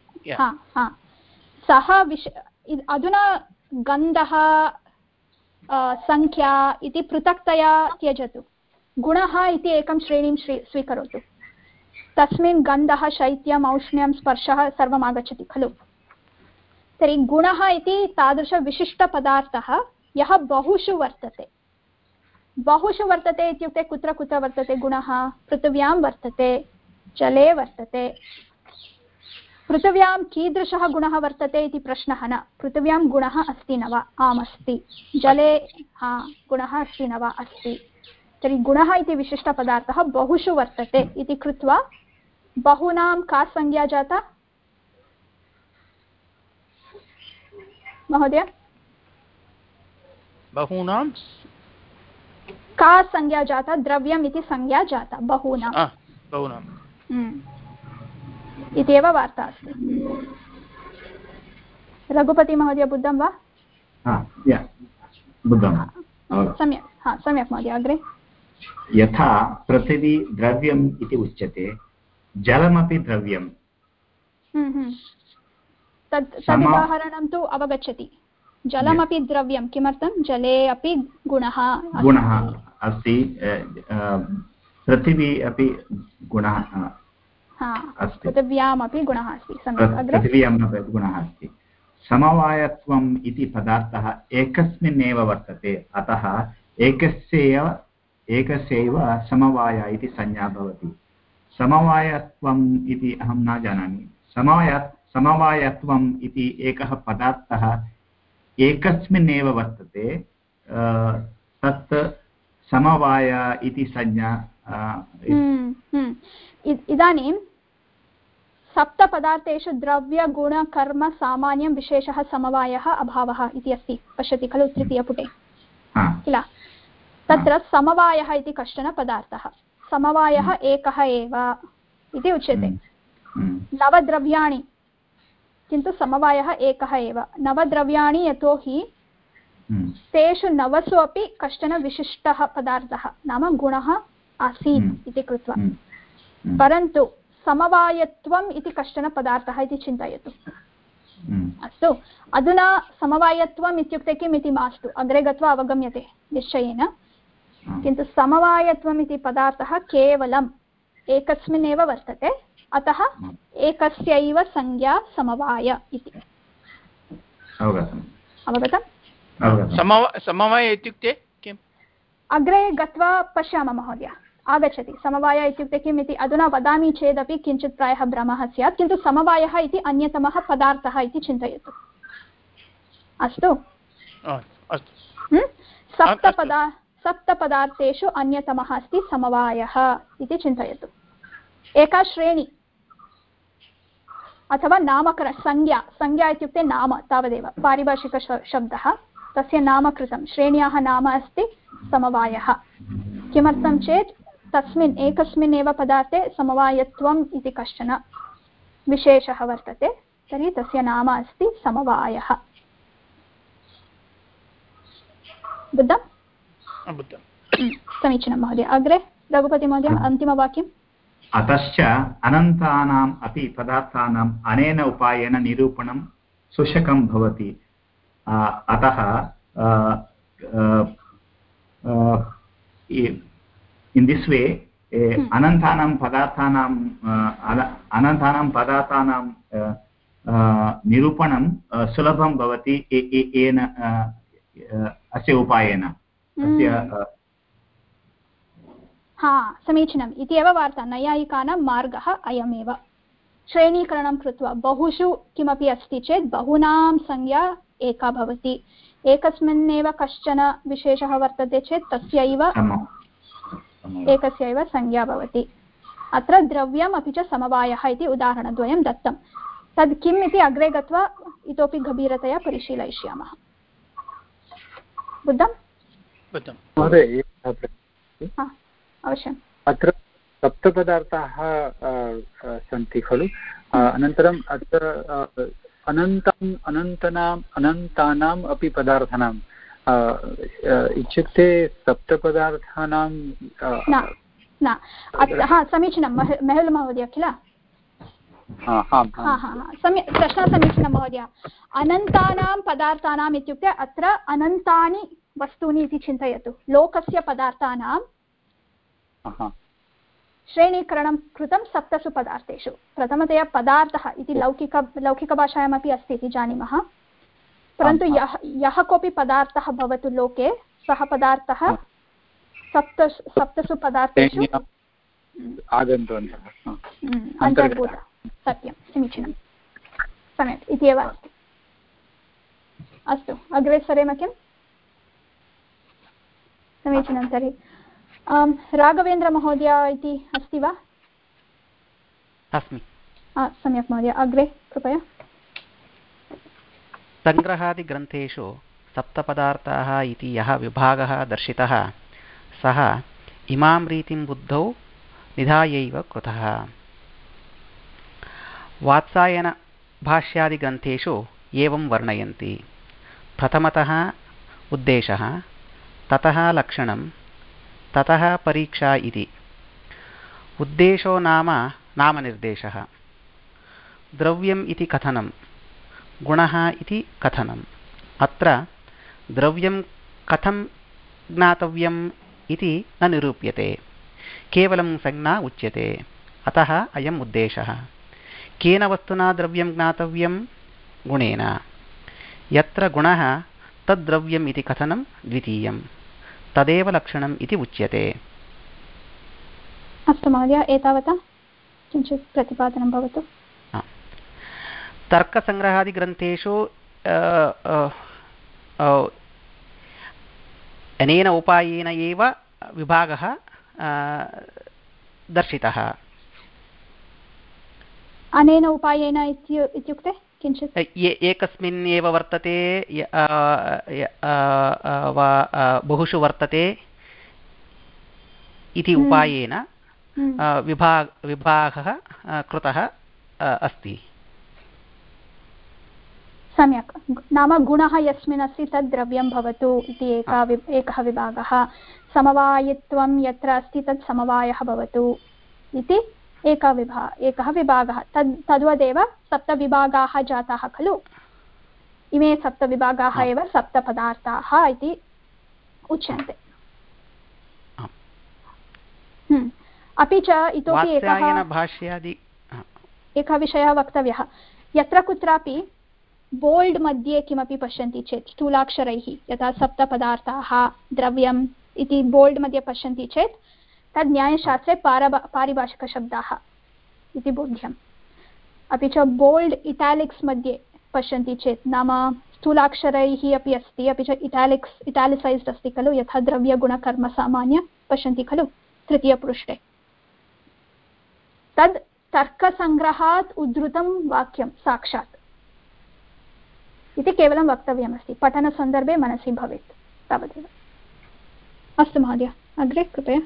सः विश अधुना गन्धः संख्या इति पृथक्तया त्यजतु। गुणः इति एकं श्रेणीं स्वीकरोतु। तस्मिन् गन्धः, शैत्यम्, औष्ण्यं, स्पर्शः सर्वम् आगच्छति खलु। तर्हि गुणः इति तादृशविशिष्टपदार्थः यः बहुषु वर्तते। बहुषु वर्तते इत्युक्ते कुत्र कुत्र वर्तते गुणः? पृथिव्यां वर्तते, जले वर्तते। पृथिव्यां कीदृशः गुणः वर्तते इति प्रश्नः न। पृथिव्यां गुणः अस्ति न वा? आम् अस्ति। जले हा गुणः अस्ति न वा? अस्ति। तर्हि गुणः इति विशिष्टपदार्थः बहुषु वर्तते इति कृत्वा बहूनां का संज्ञा जाता? महोदय बहूनां का संज्ञा जाता द्रव्यम् इति संज्ञा जाता बहूनां बहूनां इत्येव वार्ता अस्ति रघुपति महोदय बुद्धं वा बुद्धं सम्यक् हा सम्यक् महोदय अग्रे यथा पृथिवी द्रव्यम् इति उच्यते जलमपि द्रव्यं तद् तदुदाहरणं तु अवगच्छति जलमपि द्रव्यं किमर्थं जले अपि गुणः गुणः अस्ति पृथिवी अपि गुणः पृथिव्यामपि गुणः अस्ति पृथिव्याम् अपि गुणः अस्ति समवायत्वम् इति पदार्थः एकस्मिन्नेव वर्तते अतः एकस्यैव एकस्यैव समवाय इति संज्ञा भवति समवायत्वम् इति अहं न जानामि समवाय समवायत्वम् इति एकः पदार्थः एकस्मिन्नेव वर्तते तत् समवाय इति संज्ञा इदानीं सप्तपदार्थेषु द्रव्यगुणकर्म सामान्यं विशेषः समवायः अभावः इति अस्ति पश्यति खलु तृतीयपुटे किल तत्र समवायः इति कश्चन पदार्थः समवायः एकः एव इति उच्यते नवद्रव्याणि किन्तु समवायः एकः एव नवद्रव्याणि यतोहि तेषु नवसु अपि कश्चन विशिष्टः पदार्थः नाम गुणः आसीत् इति कृत्वा परन्तु समवायत्वम् इति कश्चन पदार्थः इति चिन्तयतु अस्तु अधुना समवायत्वम् इत्युक्ते किम् इति मास्तु अग्रे गत्वा अवगम्यते निश्चयेन किन्तु समवायत्वम् इति पदार्थः केवलम् एकस्मिन्नेव वर्तते अतः एकस्यैव संज्ञा समवाय इति अवगतम् समवाय इत्युक्ते किम् अग्रे गत्वा पश्यामः महोदय आगच्छति समवाय इत्युक्ते किम् इति अधुना वदामि चेदपि किञ्चित् प्रायः भ्रमः स्यात् किन्तु समवायः इति अन्यतमः पदार्थः इति चिन्तयतु अस्तु सप्तपदा सप्तपदार्थेषु अन्यतमः अस्ति समवायः इति चिन्तयतु एका श्रेणी अथवा नामकरण संज्ञा संज्ञा इत्युक्ते नाम तावदेव पारिभाषिकशब्दः तस्य नामकृतं श्रेण्याः नाम अस्ति समवायः किमर्थं चेत् तस्मिन् एकस्मिन् एव पदार्थे समवायत्वम् इति कश्चन विशेषः वर्तते तर्हि तस्य नाम अस्ति समवायः बुद्धं समीचीनं महोदय अग्रे रघुपति महोदय अन्तिमवाक्यम् अतश्च अनन्तानाम् अपि पदार्थानाम् अनेन उपायेन निरूपणं सुशकं भवति अतः in this way अनन्तानां पदार्थानां अनन्तानां पदार्थानां निरूपणं सुलभं भवति येन अस्य उपायेन अस्य हा समीचीनम् इति एव वार्ता नैयायिकानां मार्गः अयमेव श्रेणीकरणं कृत्वा बहुषु किमपि अस्ति चेत् बहूनां संज्ञा एका भवति एकस्मिन्नेव कश्चन विशेषः वर्तते चेत् तस्यैव एकस्यैव संज्ञा भवति अत्र द्रव्यम् अपि च समवायः इति उदाहरणद्वयं दत्तं तद् किम् इति अग्रे गत्वा इतोपि गभीरतया परिशीलयिष्यामः बुद्धं अवश्यम् अत्र सप्तपदार्थाः सन्ति खलु अनन्तरम् अत्र अनन्तम् अनन्तनाम् अनन्तानाम् अपि पदार्थानां इत्युक्ते सप्तपदार्थानां न हा समीचीनं मेहुल् महोदय किल सम्यक् प्रश्नः समीचीनं महोदय अनन्तानां पदार्थानाम् इत्युक्ते अत्र अनन्तानि वस्तूनि इति चिन्तयतु लोकस्य पदार्थानां श्रेणीकरणं कृतं सप्तसु पदार्थेषु प्रथमतया पदार्थः इति लौकिक लौकिकभाषायामपि अस्ति इति जानीमः परन्तु यः यः कोऽपि पदार्थः भवतु लोके सः पदार्थः सप्त सप्तसु पदार्थेषु अन्तर्भूतः सत्यं समीचीनं सम्यक् इति एव अस्ति अस्तु अग्रे सरेम किम् समीचीनं तर्हि राघवेन्द्रमहोदय इति अस्ति वा अस्मि सम्यक् महोदय अग्रे कृपया सङ्ग्रहादिग्रन्थेषु सप्तपदार्थाः इति यः विभागः दर्शितः सः इमां रीतिं बुद्धौ निधायैव कृतः। वात्सायनभाष्यादिग्रन्थेषु एवं वर्णयन्ति। प्रथमतः उद्देशः, ततः लक्षणं, ततः परीक्षा इति। उद्देशो नाम नामनिर्देशः, द्रव्यम् इति कथनं, गुणः इति कथनम्। अत्र द्रव्यं कथं ज्ञातव्यम् इति न निरूप्यते, केवलं संज्ञा उच्यते। अतः अयम् उद्देशः। केन वस्तुना द्रव्यं ज्ञातव्यं? गुणेन। यत्र गुणः तद्द्रव्यम् इति कथनं द्वितीयं, तदेव लक्षणम् इति उच्यते। अस्तु महोदय, एतावता किञ्चित् प्रतिपादनं भवतु। तर्कसङ्ग्रहादिग्रन्थेषु अनेन उपायेन एव विभागः दर्शितः। अनेन उपायेन इत्युक्ते किञ्चित् एकस्मिन् एव वर्तते वा बहुषु वर्तते इति उपायेन विभाग विभागः कृतः अस्ति। सम्यक्। नाम गुणः यस्मिन् अस्ति तद् द्रव्यं भवतु इति एकः एकः विभागः, समवायित्वं यत्र अस्ति तत् समवायः भवतु इति एकः विभा एकः विभागः। तद् तद्वदेव सप्तविभागाः जाताः खलु। इमे सप्तविभागाः एव सप्तपदार्थाः इति उच्यन्ते। अपि च इतोपि एकः एकः विषयः वक्तव्यः। यत्र कुत्रापि बोल्ड् मध्ये किमपि पश्यन्ति चेत् स्थूलाक्षरैः, यथा सप्तपदार्थाः द्रव्यम् इति बोल्ड् मध्ये पश्यन्ति चेत् तद् न्यायशास्त्रे पारभा पारिभाषिकशब्दाः इति बोध्यम्। अपि च बोल्ड् इटालिक्स् मध्ये पश्यन्ति चेत्, नाम स्थूलाक्षरैः अपि अस्ति, अपि च इटालिक्स् इटालिसैस्ड् अस्ति खलु, यथा द्रव्यगुणकर्मसामान्य पश्यन्ति खलु तृतीयपृष्ठे, तद् तर्कसङ्ग्रहात् उद्धृतं वाक्यं साक्षात् इति केवलं वक्तव्यमस्ति। पठनसन्दर्भे मनसि भवेत्, तावदेव। अस्तु महोदय, अग्रे कृपया।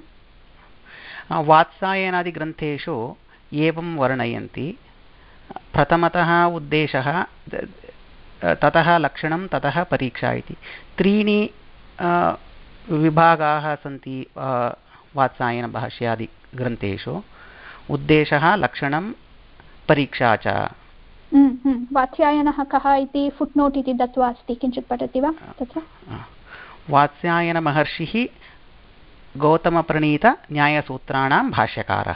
वात्सायनादिग्रन्थेषु एवं वर्णयन्ति। प्रथमतः उद्देशः, ततः लक्षणं, ततः परीक्षा इति। त्रीणि विभागाः सन्ति वात्सायनभाष्यादिग्रन्थेषु। उद्देशः, लक्षणं, परीक्षा च। वात्स्यायनः कः इति फुट्नोट् इति दत्वा अस्ति, किञ्चित् पठति वा तत्र? वात्स्यायनमहर्षिः गौतमप्रणीतन्यायसूत्राणां भाष्यकारः।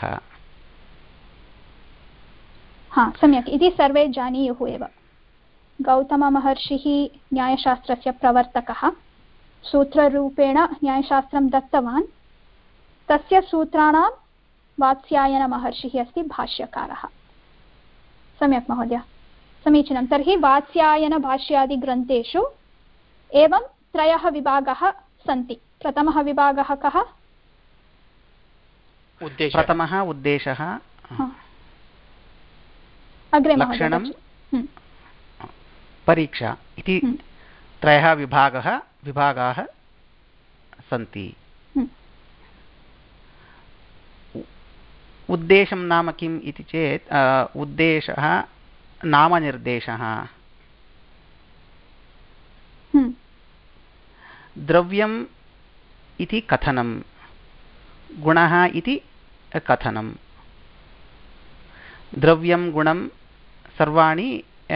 हा, सम्यक्। इति सर्वे जानीयुः एव। गौतममहर्षिः न्यायशास्त्रस्य प्रवर्तकः, सूत्ररूपेण न्यायशास्त्रं दत्तवान्। तस्य सूत्राणां वात्स्यायनमहर्षिः अस्ति भाष्यकारः। सम्यक् महोदय, समीचीनं। तर्हि वात्स्यायनभाष्यादिग्रन्थेषु एवं त्रयः विभागाः सन्ति। प्रथमः विभागः कः? प्रथमः उद्देशः, लक्षणं, परीक्षा इति त्रयः विभागः विभागाः सन्ति। उद्देशं नाम किम् इति चेत्, उद्देशः नामनिर्देशः। द्रव्यम् इति कथनं, गुणः इति कथनं। द्रव्यं गुणं सर्वाणि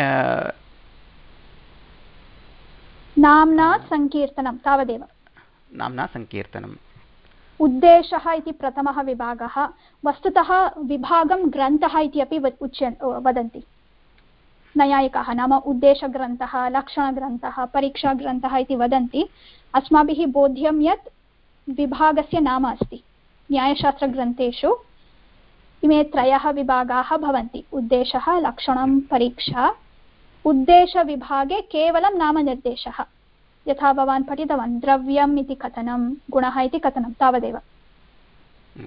नाम्ना संकीर्तनं, तावदेव। नाम्ना संकीर्तनम्। उद्देशः इति प्रथमः विभागः। वस्तुतः विभागं ग्रन्थः इति अपि उच्य वदन्ति नैयायिकाः। नाम उद्देशग्रन्थः, लक्षणग्रन्थः, परीक्षाग्रन्थः इति वदन्ति। अस्माभिः बोध्यं यत् विभागस्य नाम अस्ति। न्यायशास्त्रग्रन्थेषु इमे त्रयः विभागाः भवन्ति, उद्देशः, लक्षणं, परीक्षा। उद्देशविभागे केवलं नामनिर्देशः, यथा भवान् पठितवान्, द्रव्यम् इति कथनं, गुणः इति कथनं, तावदेव।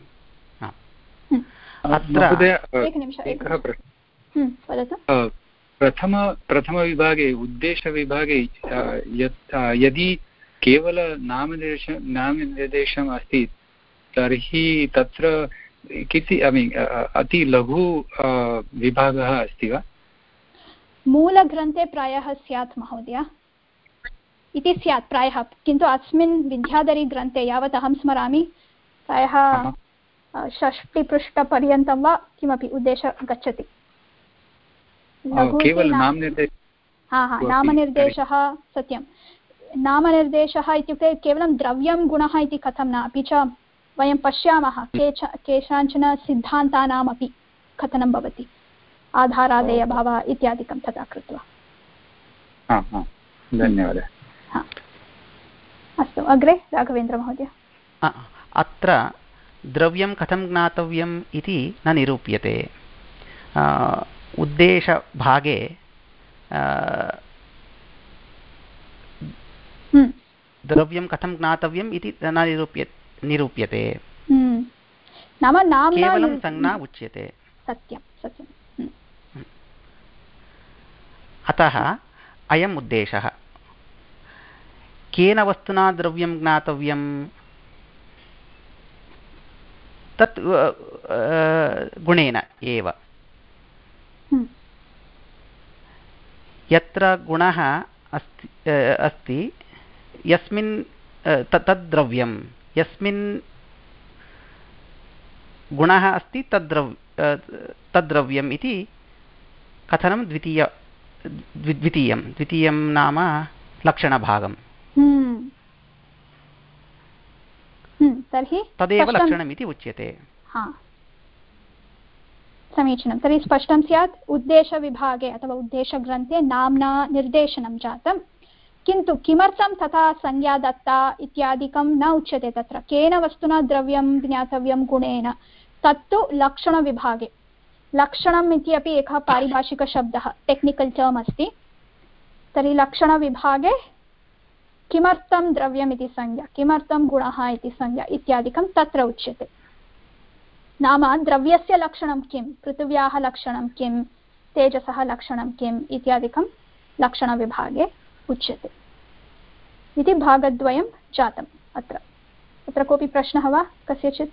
एकनिमिषः, वदतु। प्रथम प्रथमविभागे उद्देशविभागे यत् यदि केवल नामनिर्देश नामनिर्देशम् अस्ति तर्हि तत्र किति ऐ मीन् अति लघु विभागः अस्ति वा? मूलग्रन्थे प्रायः स्यात् महोदय, इति स्यात् प्रायः, किन्तु अस्मिन् विद्याधरीग्रन्थे यावत् अहं स्मरामि प्रायः षष्टिपृष्ठपर्यन्तं वा किमपि उद्देशः गच्छति। हा हा नामनिर्देशः सत्यं, नामनिर्देशः इत्युक्ते केवलं द्रव्यं गुणः इति कथं न, अपि च वयं पश्यामः केच केषाञ्चन सिद्धान्तानामपि कथनं भवति, आधारादेयभावः इत्यादिकं तथा कृत्वा। धन्यवादः। अस्तु, अग्रे राघवेन्द्रमहोदय। अत्र द्रव्यं कथं ज्ञातव्यम् इति न निरूप्यते। उद्देशभागे द्रव्यं कथं ज्ञातव्यम् इति न निरूप्य निरूप्यते नाम नाम्ना केवलं संज्ञा उच्यते। सत्यं सत्यं। अतः अयम् उद्देशः। केन वस्तुना द्रव्यं ज्ञातव्यं? तत् गुणेन एव। यत्र गुणः अस्ति अस्ति यस्मिन् तद्द्रव्यं, यस्मिन् गुणः अस्ति तद्द्रव् तद्द्रव्यम् इति कथनं द्वितीय द्वितीयं द्वितीयं नाम लक्षणभागं। तर्हि तदेव लक्षणमिति उच्यते। समीचीनं, तर्हि स्पष्टं स्यात् उद्देशविभागे अथवा उद्देशग्रन्थे नाम्ना निर्देशनं जातं, किन्तु किमर्थं तथा संज्ञा दत्ता इत्यादिकं न उच्यते। तत्र केन वस्तुना द्रव्यं ज्ञातव्यं गुणेन, तत्तु लक्षणविभागे। लक्षणम् इति अपि एकः पारिभाषिकशब्दः, टेक्निकल् टर्म् अस्ति। तर्हि लक्षणविभागे किमर्थं द्रव्यम् इति संज्ञा, किमर्थं गुणः इति संज्ञा इत्यादिकं तत्र उच्यते। नाम द्रव्यस्य लक्षणं किं, पृथिव्याः लक्षणं किं, तेजसः लक्षणं किम् इत्यादिकं लक्षणविभागे उच्यते इति भागद्वयं जातम्। अत्र अत्र कोऽपि प्रश्नः वा कस्यचित्?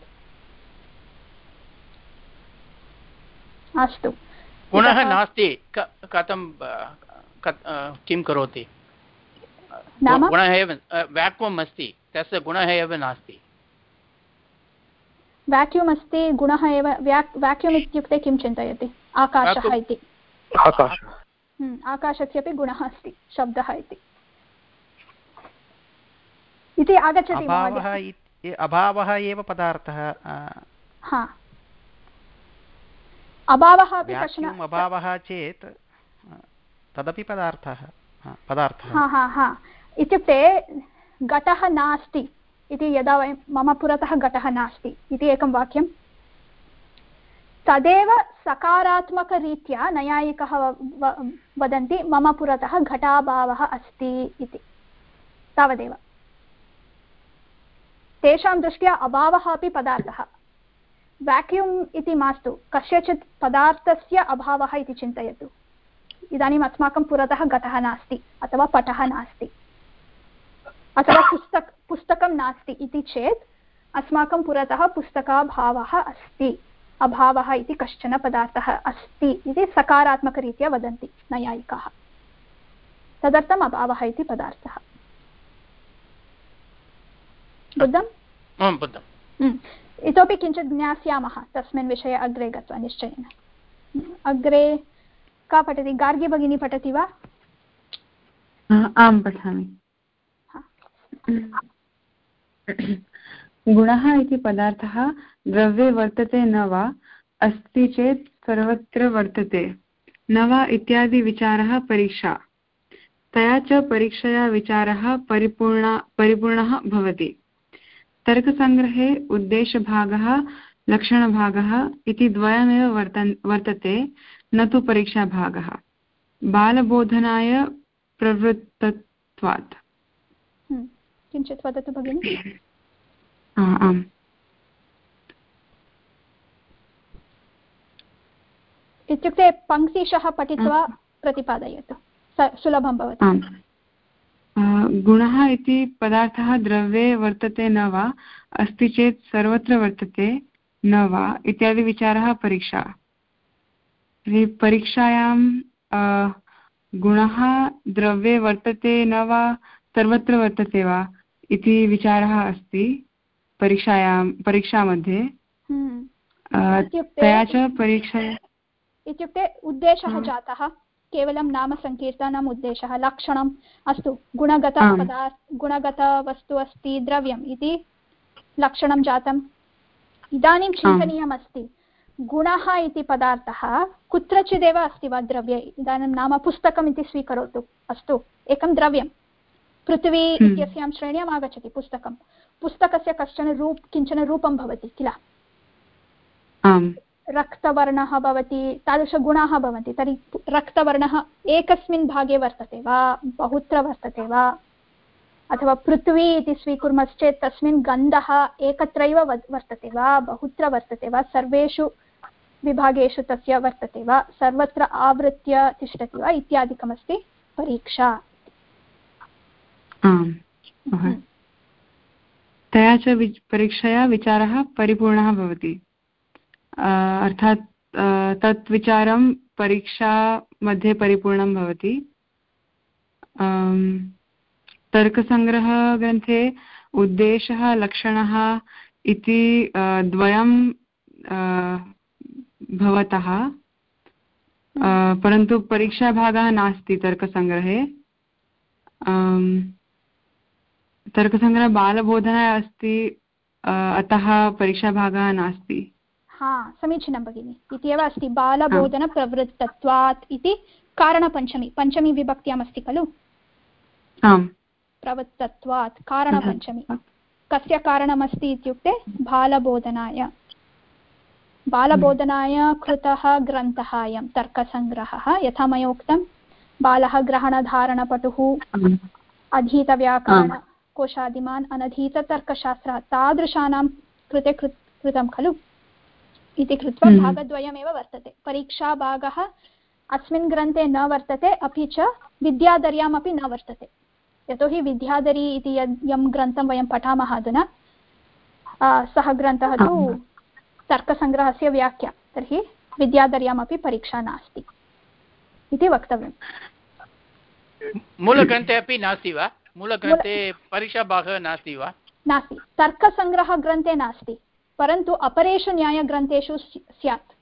अस्तु, गुणः नास्ति कथं किं करोति? नाम गुणः एव व्याक्यूम् अस्ति, तस्य गुणः एव नास्ति। व्याक्यूम् अस्ति, गुणः एव व्याक्यूम् इत्युक्ते किं चिन्तयति? आकाशः इति। आकाशस्यपि गुणः अस्ति, शब्दः इति इति आगच्छति। अभावः एव पदार्थः। हा, अभावः अपि कश्चन अभावः चेत् तदपि पदार्थः पदार्थः हा हा हा इत्युक्ते घटः नास्ति इति यदा वयं मम पुरतः घटः नास्ति इति एकं वाक्यं, तदेव सकारात्मकरीत्या नैयायिकः वदन्ति मम पुरतः घटाभावः अस्ति इति, तावदेव। तेषां दृष्ट्या अभावः अपि पदार्थः। व्याक्यूम् इति मास्तु, कस्यचित् पदार्थस्य अभावः इति चिन्तयतु। इदानीम् अस्माकं पुरतः घटः नास्ति अथवा पटः नास्ति अथवा पुस्तक पुस्तकं नास्ति इति चेत् अस्माकं पुरतः पुस्तकाभावः अस्ति, अभावः इति कश्चन पदार्थः अस्ति इति सकारात्मकरीत्या वदन्ति नैयायिकाः। तदर्थम् अभावः इति पदार्थः। बुद्धं? बुद्धम्। इतोपि किञ्चित् ज्ञास्यामः तस्मिन् विषये अग्रे गत्वा निश्चयेन। अग्रे का पठति? गार्गी भगिनी पठति वा? आं पठामि। गुणः इति पदार्थः द्रव्ये वर्तते न वा, अस्ति चेत् सर्वत्र वर्तते न वा इत्यादि विचारः परीक्षा। तया च परीक्षया विचारः परिपूर्ण परिपूर्णः भवति। तर्कसङ्ग्रहे उद्देशभागः लक्षणभागः इति द्वयमेव वर्तन् वर्तते, न तु परीक्षाभागः। बालबोधनाय प्रवृत्तत्वात्। किञ्चित् वदतु भगिनि। आम्, इत्युक्ते पङ्क्तिशः पठित्वा प्रतिपादयतु, सुलभं भवति। गुणः इति पदार्थः द्रव्ये वर्तते न वा, अस्ति चेत् सर्वत्र वर्तते न वा इत्यादि विचारः परीक्षा। तर्हि परीक्षायां गुणः द्रव्ये वर्तते न वा सर्वत्र वर्तते वा इति विचारः अस्ति परीक्षायां परीक्षामध्ये। तया च परीक्षा इत्युक्ते उद्देशः जातः, केवलं नाम सङ्कीर्तनम् उद्देशः, लक्षणम् अस्तु, गुणगतपदार्थ गुणगतवस्तु अस्ति द्रव्यम् इति लक्षणं जातम्। इदानीं चिन्तनीयमस्ति गुणः इति पदार्थः कुत्रचिदेव अस्ति वा द्रव्ये। इदानीं नाम पुस्तकम् इति स्वीकरोतु, अस्तु, एकं द्रव्यं पृथिवी इत्यस्यां श्रेण्याम् आगच्छति पुस्तकं। पुस्तकस्य कश्चन रूप किञ्चन रूपं भवति किल, रक्तवर्णः भवति, तादृशगुणाः भवन्ति। तर्हि रक्तवर्णः एकस्मिन् भागे वर्तते वा, बहुत्र वर्तते वा, अथवा पृथ्वी इति स्वीकुर्मश्चेत् तस्मिन् गन्धः एकत्रैव वर्तते वा, बहुत्र वर्तते वा, सर्वेषु विभागेषु तस्य वर्तते वा, सर्वत्र आवृत्य तिष्ठति वा इत्यादिकमस्ति परीक्षा। तया च परीक्षया विचारः परिपूर्णः भवति, अर्थात् तत् विचारं परीक्षा मध्ये परिपूर्णं भवति। तर्कसङ्ग्रहग्रन्थे उद्देशः लक्षणः इति द्वयं भवतः, परन्तु परीक्षाभागः नास्ति तर्कसङ्ग्रहे। तर्कसङ्ग्रह बालबोधना अस्ति, अतः परीक्षाभागः नास्ति। हा, समीचीनं भगिनि, इत्येव अस्ति बालबोधनप्रवृत्तत्वात् इति कारणपञ्चमी, पञ्चमी विभक्त्याम् अस्ति खलु। आम्, प्रवृत्तत्वात् कारणपञ्चमी। कस्य कारणमस्ति इत्युक्ते बालबोधनाय, बालबोधनाय कृतः ग्रन्थः अयं तर्कसङ्ग्रहः। यथा मया उक्तं, बालः ग्रहणधारणपटुः, अधीतव्याकरणकोशादिमान् अनधीततर्कशास्त्रः, तादृशानां कृते कृतं खलु इति कृत्वा भागद्वयमेव वर्तते। परीक्षाभागः अस्मिन् ग्रन्थे न वर्तते, अपि च विद्याधर्यामपि न वर्तते। यतोहि विद्याधरी इति यद् यं ग्रन्थं वयं पठामः अधुना, सः ग्रन्थः तु तर्कसङ्ग्रहस्य व्याख्या, तर्हि विद्याधर्यामपि परीक्षा नास्ति इति वक्तव्यम्। मूलग्रन्थे अपि नास्ति वा? मूलग्रन्थे परीक्षाभागः नास्ति वा? नास्ति, तर्कसङ्ग्रहग्रन्थे नास्ति, परन्तु अपरेषु न्यायग्रन्थेषु स्यात्।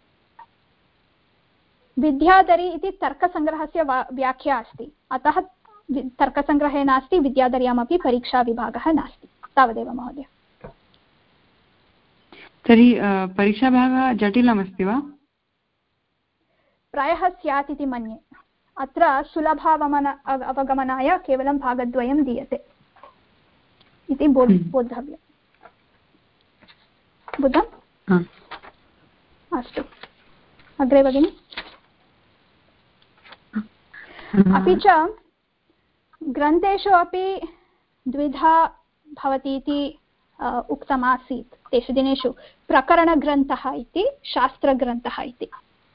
विद्याधरी इति तर्कसङ्ग्रहस्य व्याख्या अस्ति, अतः तर्कसङ्ग्रहे नास्ति, विद्याधर्यामपि परीक्षाविभागः नास्ति। तावदेव महोदय। तर्हि परीक्षाभागः जटिलमस्ति वा? प्रायः स्यात् इति मन्ये। अत्र सुलभावगमन अवगमनाय केवलं भागद्वयं दीयते इति बोध बोद्धव्यम्। बुद्धम्? अस्तु, अग्रे भगिनि। अपि च ग्रन्थेषु अपि द्विधा भवति इति उक्तमासीत् तेषु दिनेषु, प्रकरणग्रन्थः इति शास्त्रग्रन्थः इति।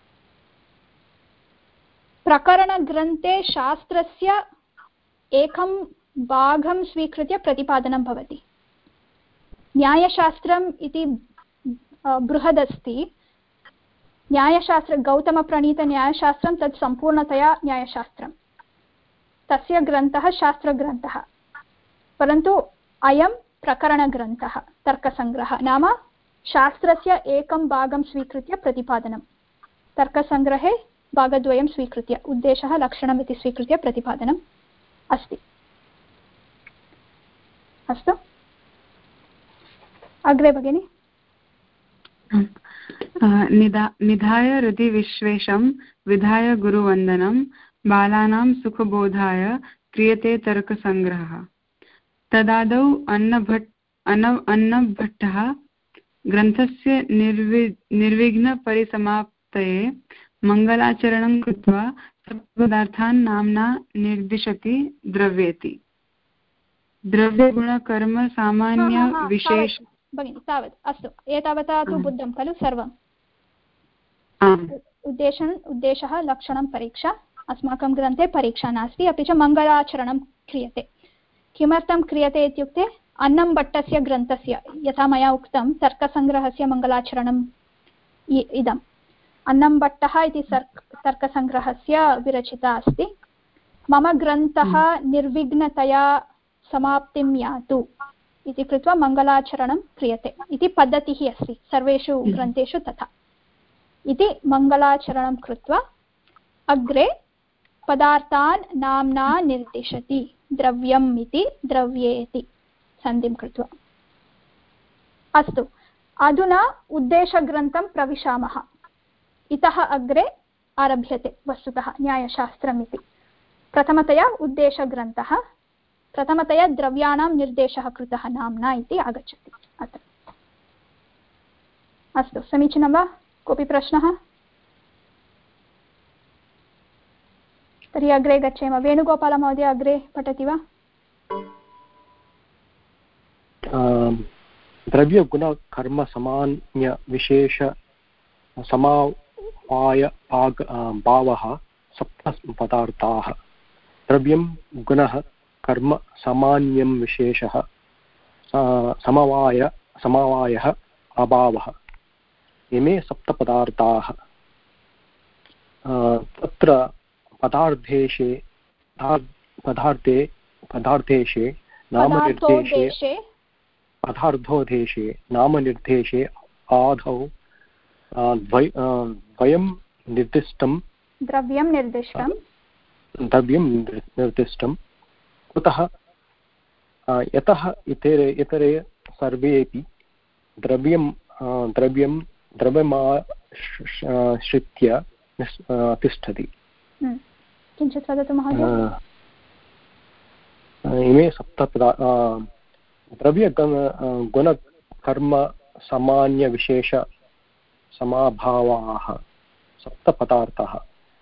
प्रकरणग्रन्थे शास्त्रस्य एकं भागं स्वीकृत्य प्रतिपादनं भवति। न्यायशास्त्रम् इति बृहदस्ति, न्यायशास्त्र गौतमप्रणीतन्यायशास्त्रं तत् सम्पूर्णतया न्यायशास्त्रं, तस्य ग्रन्थः शास्त्रग्रन्थः। परन्तु अयं प्रकरणग्रन्थः तर्कसङ्ग्रहः, नाम शास्त्रस्य एकं भागं स्वीकृत्य प्रतिपादनं। तर्कसङ्ग्रहे भागद्वयं स्वीकृत्य उद्देशः लक्षणम् इति स्वीकृत्य प्रतिपादनम् अस्ति। अस्तु, अग्रे भगिनि। निधा निधाय हृदि विश्वेशं विधाय गुरुवन्दनं बालानां सुखबोधाय क्रियते तर्कसङ्ग्रहः। तदादौ अन्नभट् अन्न अन्नभट्टः ग्रन्थस्य निर्वि निर्विघ्नपरिसमाप्तये मङ्गलाचरणं कृत्वा सर्वपदार्थान् नाम्ना निर्दिशति द्रव्येति। द्रव्यगुणकर्म सामान्य विशेष भगिनि, तावत् अस्तु, एतावता तु बुद्धं खलु सर्वम्। उद्देशम् उद्देशः लक्षणं परीक्षा, अस्माकं ग्रन्थे परीक्षा नास्ति, अपि च मङ्गलाचरणं क्रियते। किमर्थं क्रियते इत्युक्ते अन्नम्भट्टस्य ग्रन्थस्य, यथा मया उक्तं तर्कसङ्ग्रहस्य मङ्गलाचरणम् इदम्। अन्नम्भट्टः इति सर्क् तर्कसङ्ग्रहस्य विरचिता अस्ति। मम ग्रन्थः निर्विघ्नतया समाप्तिं यातु इति कृत्वा मङ्गलाचरणं क्रियते इति पद्धतिः अस्ति सर्वेषु ग्रन्थेषु तथा। इति मङ्गलाचरणं कृत्वा अग्रे पदार्थान् नाम्ना निर्दिशति, द्रव्यम् इति द्रव्येति सन्धिं कृत्वा। अस्तु, अधुना उद्देशग्रन्थं प्रविशामः। इतः अग्रे आरभ्यते वस्तुतः न्यायशास्त्रम् इति। प्रथमतया उद्देशग्रन्थः, प्रथमतया द्रव्याणां निर्देशः कृतः नाम्ना इति आगच्छति अत्र। अस्तु, समीचीनं वा? कोऽपि प्रश्नः? तर्हि अग्रे गच्छेम। वेणुगोपालमहोदय अग्रे पठति वा? द्रव्यगुणकर्मसामान्यविशेष समवाय भावः सप्तपदार्थाः। द्रव्यं गुणः कर्म सामान्यं विशेषः समवाय समवायः अभावः, इमे सप्तपदार्थाः। तत्र पदार्थेषे पदार्थे पदार्थेषे नामनिर्देशे पदार्थोदेशे नामनिर्देशे आदौ द्वयं निर्दिष्टं द्रव्यं निर्दिष्टं द्रव्यं निर्दिष्टं कुतः? यतः इतरे इतरे सर्वेपि द्रव्यं द्रव्यं द्रव्यमाश्रित्य तिष्ठति। किञ्चित् वदतु महोदय। इमे सप्तपदा द्रव्यगुण गुणकर्म सामान्यविशेष समाभावाः सप्तपदार्थाः।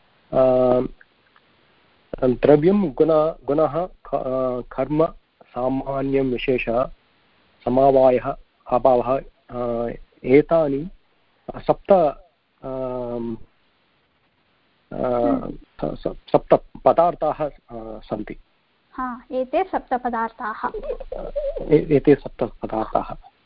द्रव्यं गुण गुणः कर्म सामान्यं विशेषः समवायः अभावः, एतानि सप्त सप्त पदार्थाः सन्ति। हा, एते सप्तपदार्थाः एते सप्तपदार्थाः।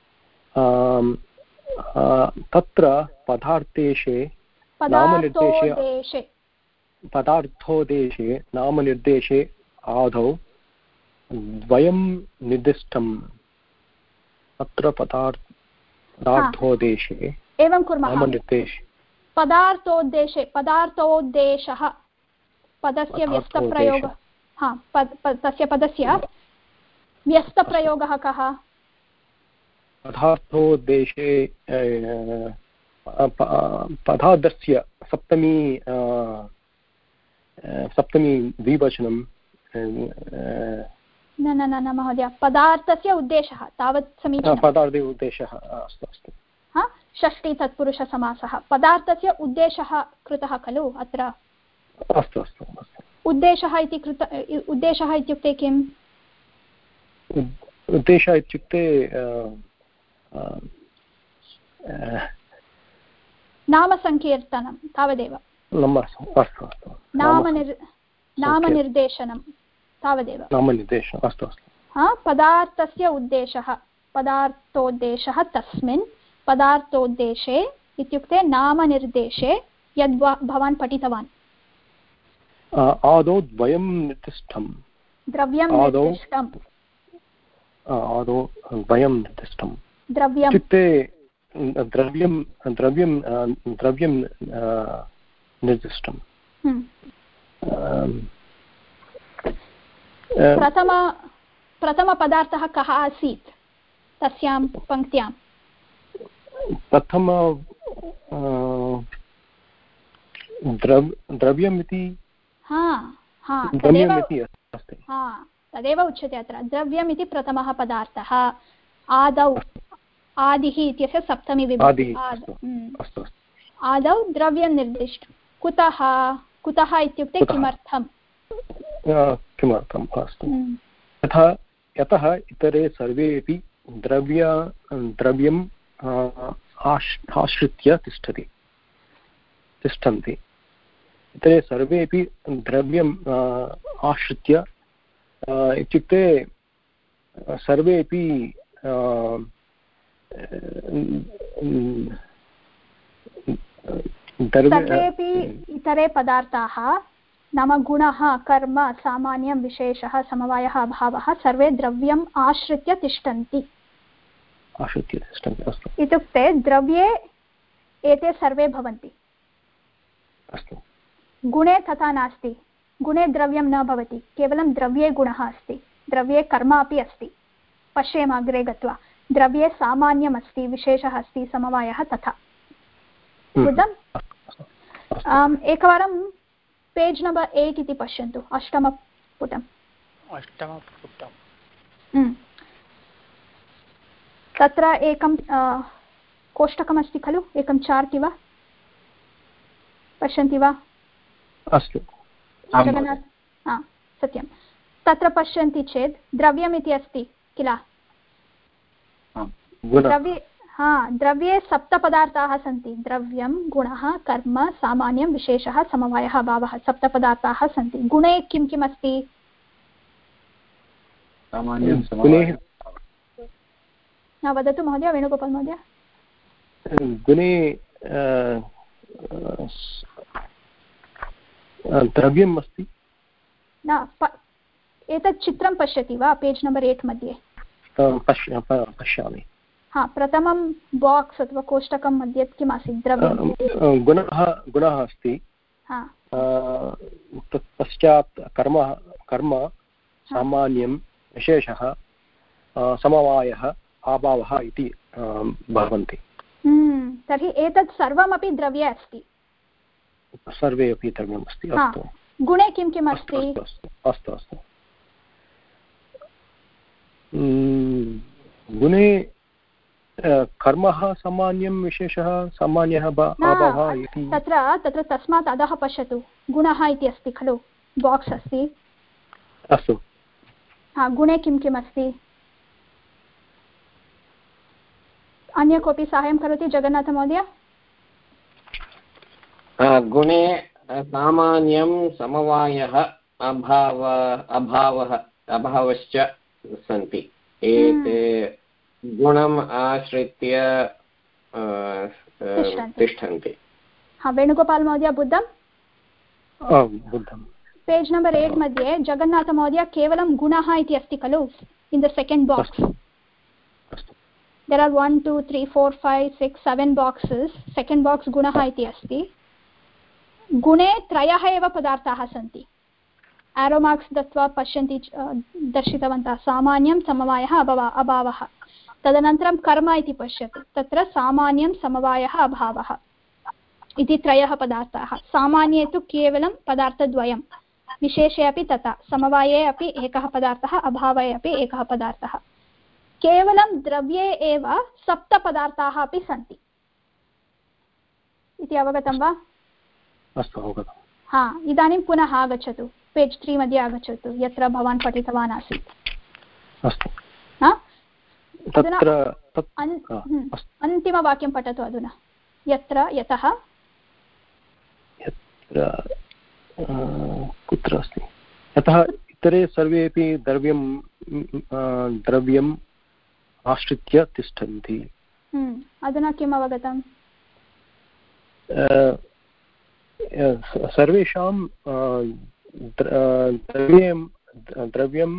तत्र पदार्थेषे नामनिर्देशे पदार्थोदेशे नामनिर्देशे आदौ द्वयं निर्दिष्टम्। अत्र पदार्थोदेशे एवं कुर्मः। नामनिर्देशे पदार्थोद्देशे पदार्थोद्देशः पदस्य व्यस्तप्रयोगः। हा, पद, पद, तस्य पदस्य व्यस्तप्रयोगः कः? पदार्थोद्देशे पदार्थस्य सप्तमी सप्तमी द्विवचनं न न न महोदय, पदार्थस्य उद्देशः तावत् समीचीनं। पदार्थे उद्देशः अस्तु अस्तु। हा, षष्ठी तत्पुरुषसमासः पदार्थस्य उद्देशः कृतः खलु अत्र? अस्तु अस्तु अस्तु। उद्देशः इति कृत उद्देशः इत्युक्ते किम्? उद्देशः इत्युक्ते नामसङ्कीर्तनं तावदेव। अस्तु अस्तु। नामनिर् नामनिर्देशनं तावदेव। नामनिर्देशनम् अस्तु अस्तु। हा, पदार्थस्य उद्देशः पदार्थोद्देशः तस्मिन् पदार्थोद्देशे इत्युक्ते नामनिर्देशे यद् भवान् पठितवान्। आदौ द्वयं निर्दिष्टं द्रव्यं निर्दिष्टम्। आदौ द्वयं निर्दिष्टं द्रव्यम् इत्युक्ते द्रव्यं द्रव्यं द्रव्यं निर्दिष्टं। प्रथम प्रथमपदार्थः कः आसीत् तस्यां पङ्क्त्यां? प्रथम द्रव्यम् इति हा हा तदेव अस्ति। हा, तदेव उच्यते अत्र। द्रव्यम् इति प्रथमः पदार्थः। आदौ आदिः इत्यस्य सप्तमी विभक्ति। आदौ द्रव्यं निर्दिष्टं। कुतः? कुतः इत्युक्ते किमर्थं? किमर्थम्? अस्तु। यथा यतः इतरे सर्वेपि द्रव्य द्रव्यम् आश्रित्य तिष्ठति तिष्ठन्ति। इतरे सर्वेपि द्रव्यम् आश्रित्य इत्युक्ते सर्वेपि सर्वेपि इतरे पदार्थाः नाम गुणः कर्म सामान्यं विशेषः समवायः अभावः सर्वे द्रव्यम् आश्रित्य तिष्ठन्ति आश्रित्य तिष्ठन्ति अस्तु इत्युक्ते द्रव्ये एते सर्वे भवन्ति अस्तु गुणे तथा नास्ति गुणे द्रव्यं न भवति केवलं द्रव्ये गुणः अस्ति द्रव्ये कर्म अपि अस्ति पश्येम अग्रे गत्वा द्रव्ये सामान्यम् अस्ति विशेषः अस्ति समवायः तथा बुद्धम् एकवारं पेज् नम्बर् एय्ट् इति पश्यन्तु अष्टमपुटम् अष्टमपुटम् तत्र एकं कोष्टकमस्ति खलु एकं चार्ट् इव पश्यन्ति वा अस्तु जगन्नाथ सत्यं तत्र पश्यन्ति चेत् द्रव्यम् इति अस्ति किल द्रव्ये हा द्रव्ये सप्तपदार्थाः सन्ति द्रव्यं गुणः कर्म सामान्यं विशेषः समवायः अभावः सप्तपदार्थाः सन्ति गुणे किं किम् अस्ति वदतु महोदय वेणुगोपाल् महोदय गुणे द्रव्यम् अस्ति न एतत् चित्रं पश्यति वा पेज् नम्बर् एय्ट् मध्ये पश्यामि हा प्रथमं बाक्स् अथवा कोष्टकं मध्ये किम् आसीत् द्रव्यं गुणः गुणः अस्ति पश्चात् कर्म कर्म सामान्यं विशेषः समवायः अभावः इति भवन्ति तर्हि एतत् सर्वमपि द्रव्ये अस्ति सर्वे अपि द्रव्यम् अस्ति अस्तु गुणे किं किम् अस्ति अस्तु अस्तु गुणे कर्मः सामान्यं विशेषः सामान्यः अभावः इति तत्र तत्र तस्मात् अधः पश्यतु गुणः इति अस्ति खलु बाक्स् अस्ति अस्तु हा गुणे किं किम् अस्ति अन्य कोऽपि साहाय्यं करोति जगन्नाथ महोदय गुणे सामान्यं समवायः अभाव अभावः अभावश्च सन्ति एते गुणम् आश्रित्य तिष्ठन्ति हा वेणुगोपाल् महोदय बुद्धं बुद्धं पेज् नम्बर् एय्ट् मध्ये जगन्नाथ महोदय केवलं गुणः इति अस्ति खलु in the second box there are one two three four five six seven boxes second box गुणः इति अस्ति गुणे त्रयः एव पदार्थाः सन्ति एरो मार्क्स् दत्वा पश्यन्ति दर्शितवन्तः सामान्यं समवायः अभावः अभावः तदनन्तरं कर्म इति पश्यतु तत्र सामान्यं समवायः अभावः इति त्रयः पदार्थाः सामान्ये तु केवलं पदार्थद्वयं विशेषे अपि तथा समवाये अपि एकः पदार्थः अभावे अपि एकः पदार्थः केवलं द्रव्ये एव सप्तपदार्थाः अपि सन्ति इति अवगतं वा अस्तु अवगतं हा इदानीं पुनः आगच्छतु पेज् त्री मध्ये आगच्छतु यत्र भवान् पठितवान् आसीत् अस्तु अन्तिमवाक्यं पठतु अधुना यत्र यतः कुत्र अस्ति यतः इतरे सर्वेपि द्रव्यं द्रव्यम् आश्रित्य तिष्ठन्ति अधुना किम् अवगतम् सर्वेषां द्रव्यं द्रव्यं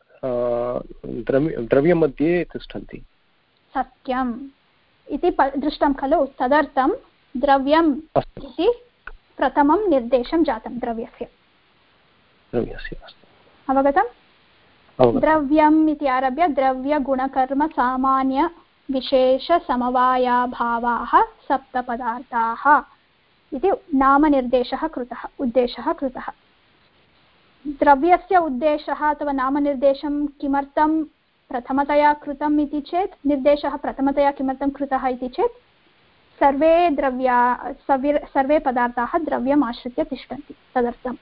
द्रव्यं मध्ये तिष्ठन्ति सत्यम् इति दृष्टं खलु तदर्थं द्रव्यम् इति प्रथमं निर्देशं जातं द्रव्यस्य द्रव्यस्य अवगतम् द्रव्यम् इति आरभ्य द्रव्यगुणकर्म सामान्य विशेषसमवायाभावाः सप्तपदार्थाः इति नामनिर्देशः कृतः उद्देशः कृतः द्रव्यस्य उद्देशः अथवा नामनिर्देशं किमर्थं प्रथमतया कृतम् इति चेत् निर्देशः प्रथमतया किमर्थं कृतः इति चेत् सर्वे द्रव्या सर्वे सर्वे पदार्थाः द्रव्यम् आश्रित्य तिष्ठन्ति तदर्थं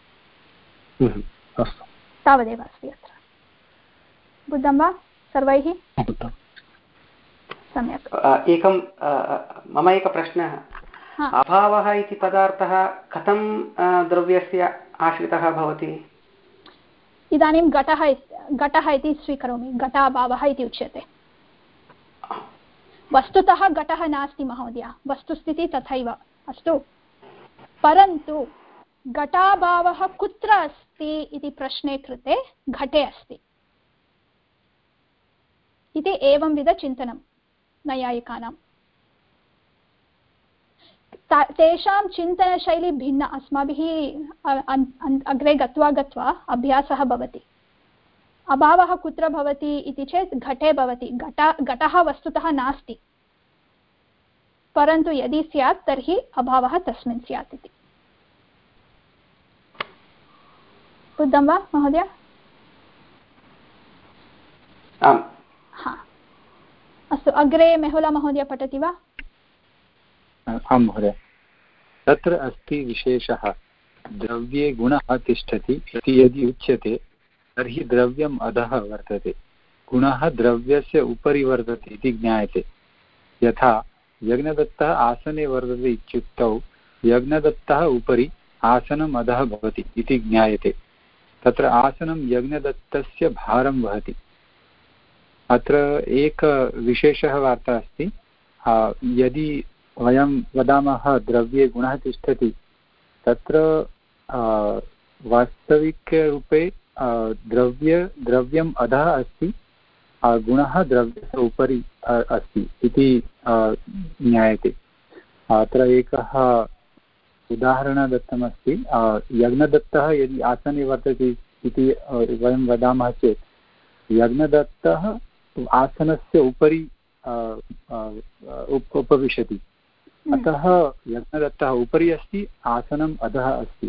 तावदेव अस्ति अत्र बुद्धं वा सर्वैः सम्यक् एकं मम एकः प्रश्नः अभावः इति पदार्थः कथं द्रव्यस्य आश्रितः भवति? इदानीं घटः घटः इति स्वीकरोमि, घटाभावः इति उच्यते। वस्तुतः घटः नास्ति महोदय, वस्तुस्थितिः तथैव अस्तु, परन्तु घटाभावः कुत्र अस्ति इति प्रश्ने कृते घटे अस्ति इति एवंविधचिन्तनं नैयायिकानां। तेषां चिन्तनशैली भिन्ना, अस्माभिः अग्रे गत्वा गत्वा अभ्यासः भवति। अभावः कुत्र भवति इति चेत् घटे भवति। घट घटः वस्तुतः नास्ति, परन्तु यदि स्यात् तर्हि अभावः तस्मिन् स्यात् इति। बुद्धं वा महोदय? आम्। हा, अस्तु, अग्रे मेहुला महोदय पठति वा? आं महोदय। तत्र अस्ति विशेषः, द्रव्ये गुणः तिष्ठति इति यदि उच्यते तर्हि द्रव्यम् अधः वर्तते, गुणः द्रव्यस्य उपरि वर्तते इति ज्ञायते। यथा यज्ञदत्तः आसने वर्तते इत्युक्तौ यज्ञदत्तः उपरि आसनम् अधः भवति इति ज्ञायते। तत्र आसनं यज्ञदत्तस्य भारं वहति। अत्र एक विशेषः वार्ता अस्ति। यदि वयं वदामः द्रव्ये गुणः तिष्ठति, तत्र वास्तविकरूपे द्रव्य द्रव्यम् अधः अस्ति, गुणः द्रव्यस्य उपरि अस्ति इति ज्ञायते। अत्र एकः उदाहरणं दत्तमस्ति। यज्ञदत्तः यदि आसने वर्तते इति वयं वदामः चेत् यज्ञदत्तः आसनस्य उपरि उपविशति, अतः यज्ञदत्तः उपरि अस्ति, आसनम् अधः अस्ति।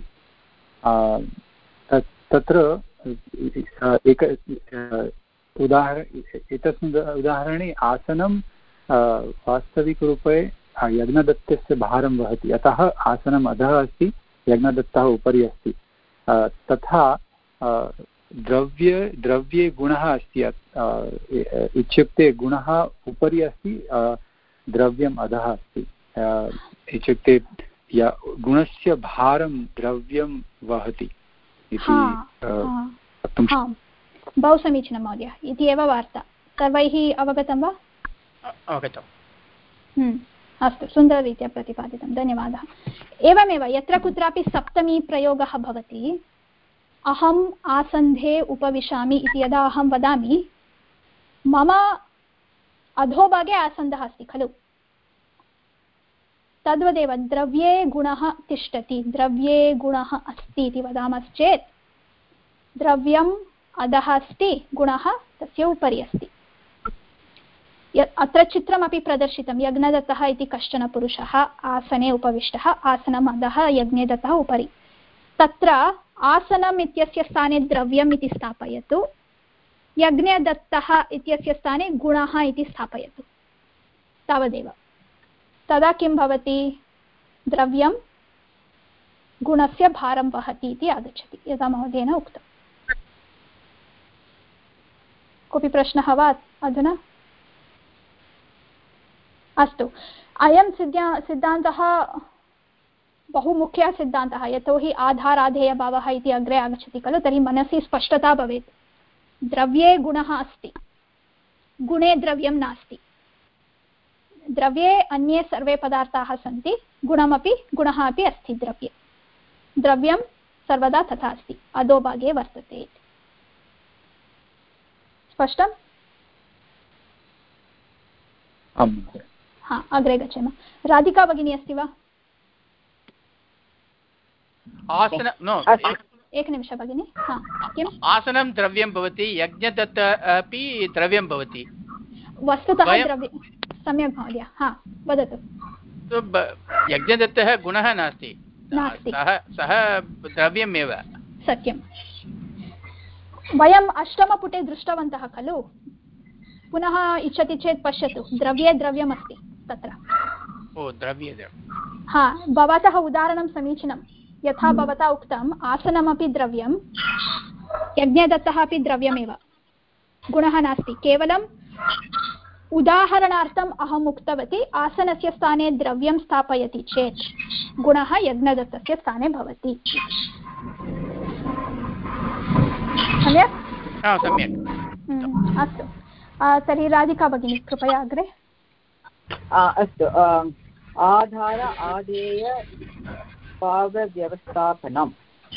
तत्र एक उदाहरण एतस्मिन् उदाहरणे आसनं वास्तविकरूपे यज्ञदत्तस्य भारं वहति, अतः आसनम् अधः अस्ति, यज्ञदत्तः उपरि अस्ति। तथा द्रव्ये द्रव्ये गुणः अस्ति इत्युक्ते गुणः उपरि अस्ति, द्रव्यम् अधः अस्ति इत्युक्ते गुणस्य भारं द्रव्यं वहति इति वक्तुं शक्यते। बहु समीचीनं महोदय, इति एव वार्ता। सर्वैः अवगतं वा? अवगतम्। अस्तु, सुन्दररीत्या प्रतिपादितं, धन्यवादः। एवमेव यत्र कुत्रापि सप्तमी प्रयोगः भवति, अहम् आसन्धे उपविशामि इति यदा अहं वदामि, मम अधोभागे आसन्दः अस्ति खलु, तद्वदेव द्रव्ये गुणः तिष्ठति, द्रव्ये गुणः अस्ति इति वदामश्चेत् द्रव्यम् अधः अस्ति, गुणः तस्य उपरि अस्ति। अत्र चित्रमपि प्रदर्शितं, यज्ञदत्तः इति कश्चन पुरुषः आसने उपविष्टः, आसनम् अधः, यज्ञदत्तः उपरि। तत्र आसनम् इत्यस्य स्थाने द्रव्यम् इति स्थापयतु, यज्ञदत्तः इत्यस्य स्थाने गुणः इति स्थापयतु, तावदेव। तदा किं भवति? द्रव्यं गुणस्य भारं वहति इति आगच्छति, यथा महोदयेन उक्तम्। कोऽपि प्रश्नः वा अधुना? अस्तु, अयं सिद्धा सिद्धान्तः बहु मुख्यः सिद्धान्तः, यतोहि आधाराधेयभावः इति अग्रे आगच्छति खलु, तर्हि मनसि स्पष्टता भवेत्। द्रव्ये गुणः अस्ति, गुणे द्रव्यं नास्ति। द्रव्ये अन्ये सर्वे पदार्थाः सन्ति, गुणमपि गुणः अपि अस्ति द्रव्ये। द्रव्यं सर्वदा तथा अस्ति, अधोभागे वर्तते इति। स्पष्टम्? हा, अग्रे गच्छेम। राधिका भगिनी अस्ति वा? आसन नो एकनिमिष भगिनी। हा, किम्? आसनं द्रव्यं भवति, यज्ञदत्त अपि द्रव्यं भवति। वस्तुतः द्रव्य, सम्यक् महोदय, हा वदतु। यज्ञदत्तः गुणः नास्ति, नास्ति, सः सः द्रव्यमेव। सत्यं। वयम् अष्टमपुटे दृष्टवन्तः खलु, पुनः इच्छति चेत् पश्यतु, द्रव्ये द्रव्यमस्ति तत्र। ओ, द्रव्ये द्रव्यं। हा, भवतः उदाहरणं समीचीनं। यथा भवता उक्तम्, आसनमपि द्रव्यं, यज्ञदत्तः अपि द्रव्यमेव, गुणः नास्ति, केवलं उदाहरणार्थम् अहम् उक्तवती आसनस्य स्थाने द्रव्यं स्थापयति चेत् गुणः यज्ञदत्तस्य स्थाने भवति। सम्यक् सम्यक् अस्तु तर्हि राधिका भगिनी कृपया अग्रे। अस्तु आधार आदेय भावव्यवस्थापनम्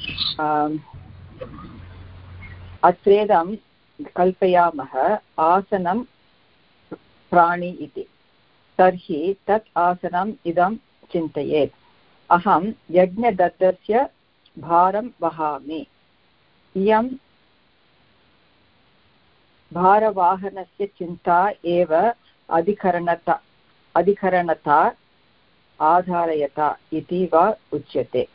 अत्रेदं कल्पयामः आसनं प्राणी इति तर्हि तत् आसनम् इदं चिन्तयेत् अहं यज्ञदत्तस्य भारं वहामि इयं भारवाहनस्य चिन्ता एव अधिकरणता अधिकरणता आधारयता इति वा उच्यते।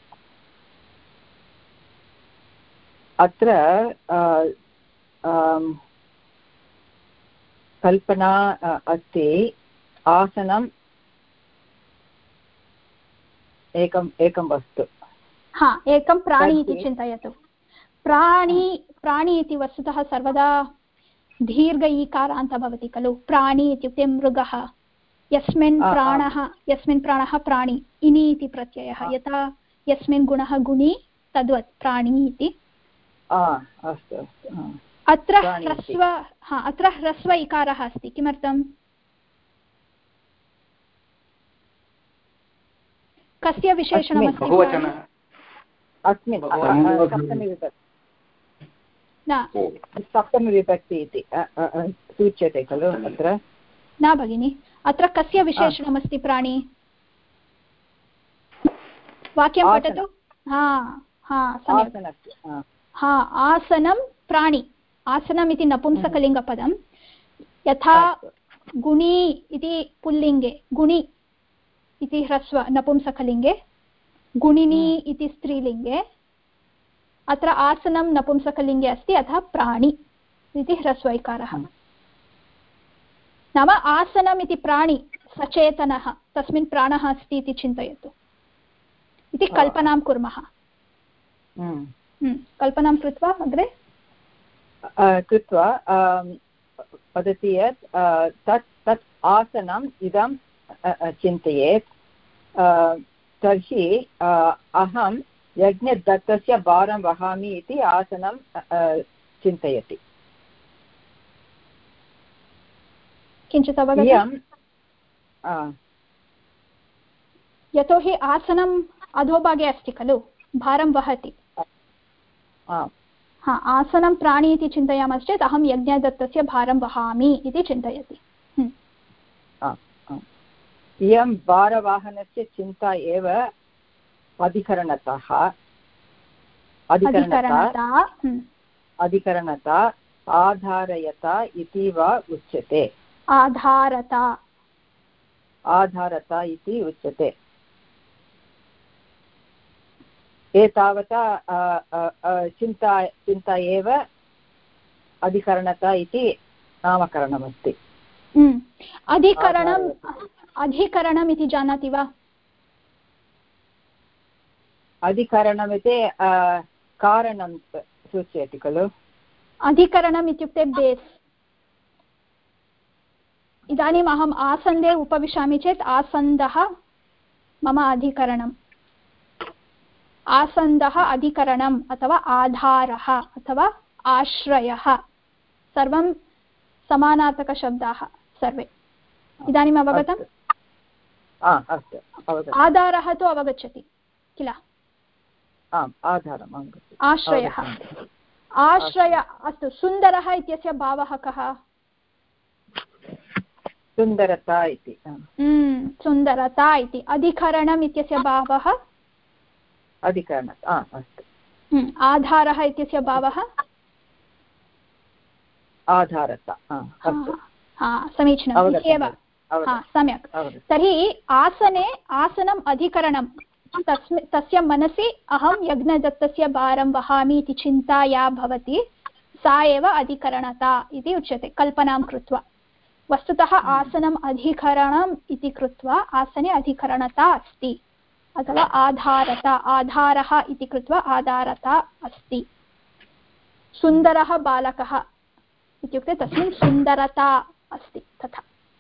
अत्र कल्पना अस्ति आसनम् एकम् एकं वस्तु हा एकं प्राणी इति चिन्तयतु। प्राणी प्राणी इति वस्तुतः सर्वदा दीर्घ ईकारान्त भवति खलु। प्राणी इत्युक्ते मृगः यस्मिन् प्राणः यस्मिन् प्राणः प्राणी इनि इति प्रत्ययः यथा यस्मिन् गुणः गुणी तद्वत् प्राणी इति। अस्तु अत्र ह्रस्व हा अत्र ह्रस्व इकारः अस्ति किमर्थम् कस्य विशेषणमस्ति अस्मिन् न सप्तमीविभक्ति इति सूच्यते खलु अत्र न भगिनि अत्र कस्य विशेषणमस्ति प्राणी वाक्यं पठतु। हा हा सम्यक् हा आसनं प्राणी आसनम् इति नपुंसकलिङ्गपदं यथा गुणी इति पुल्लिङ्गे गुणि इति ह्रस्व नपुंसकलिङ्गे गुणिनी इति स्त्रीलिङ्गे अत्र आसनं नपुंसकलिङ्गे अस्ति अतः प्राणी इति ह्रस्व इकारः। नाम आसनम् इति प्राणी सचेतनः तस्मिन् प्राणः अस्ति इति चिन्तयतु इति कल्पनां कुर्मः। कल्पनां कृत्वा अग्रे कृत्वा वदति यत् तत् तत् आसनम् इदं चिन्तयेत् तर्हि अहं यज्ञदत्तस्य भारं वहामि इति आसनं चिन्तयति। किञ्चित् अवगतं यतोहि आसनम् अधोभागे अस्ति खलु भारं वहति। हा आसनं प्राणी इति चिन्तयामश्चेत् अहं यज्ञदत्तस्य भारं वहामि इति चिन्तयति। इयं भारवाहनस्य चिन्ता एव अधिकरणतः अधिकरणता अधिकरणता आधारयता इति वा उच्यते। आधारता आधारता इति उच्यते। एतावता चिन्ता चिन्ता एव अधिकरणता इति नामकरणमस्ति। अधिकरणम् अधिकरणम् इति जानाति वा? अधिकरणमिति कारणं सूचयति खलु। अधिकरणम् इत्युक्ते बेस्। इदानीम् अहम् आसन्दे उपविशामि चेत् आसन्दः मम अधिकरणम् आसन्दः अधिकरणम् अथवा आधारः अथवा आश्रयः सर्वं समानार्थकशब्दाः सर्वे। इदानीम् अवगतम्? आधारः तु अवगच्छति किल? आश्रयः आश्रय अस्तु। सुन्दरः इत्यस्य भावः कः? सुन्दरता इति। सुन्दरता इति। अधिकरणम् इत्यस्य भावः अधिकरणता अस्तु। आधारः इत्यस्य भावः आधारता। समीचीनम् एव। सम्यक्। तर्हि आसने आसनम् अधिकरणं तस्मिन् तस्य मनसि अहं यज्ञदत्तस्य भारं वहामि इति चिन्ता या भवति सा एव अधिकरणता इति उच्यते कल्पनां कृत्वा। वस्तुतः आसनम् अधिकरणम् इति कृत्वा आसने अधिकरणता अस्ति अथवा आधारता आधारः इति कृत्वा आधारता अस्ति। सुन्दरः बालकः इत्युक्ते तस्मिन् सुन्दरता अस्ति तथा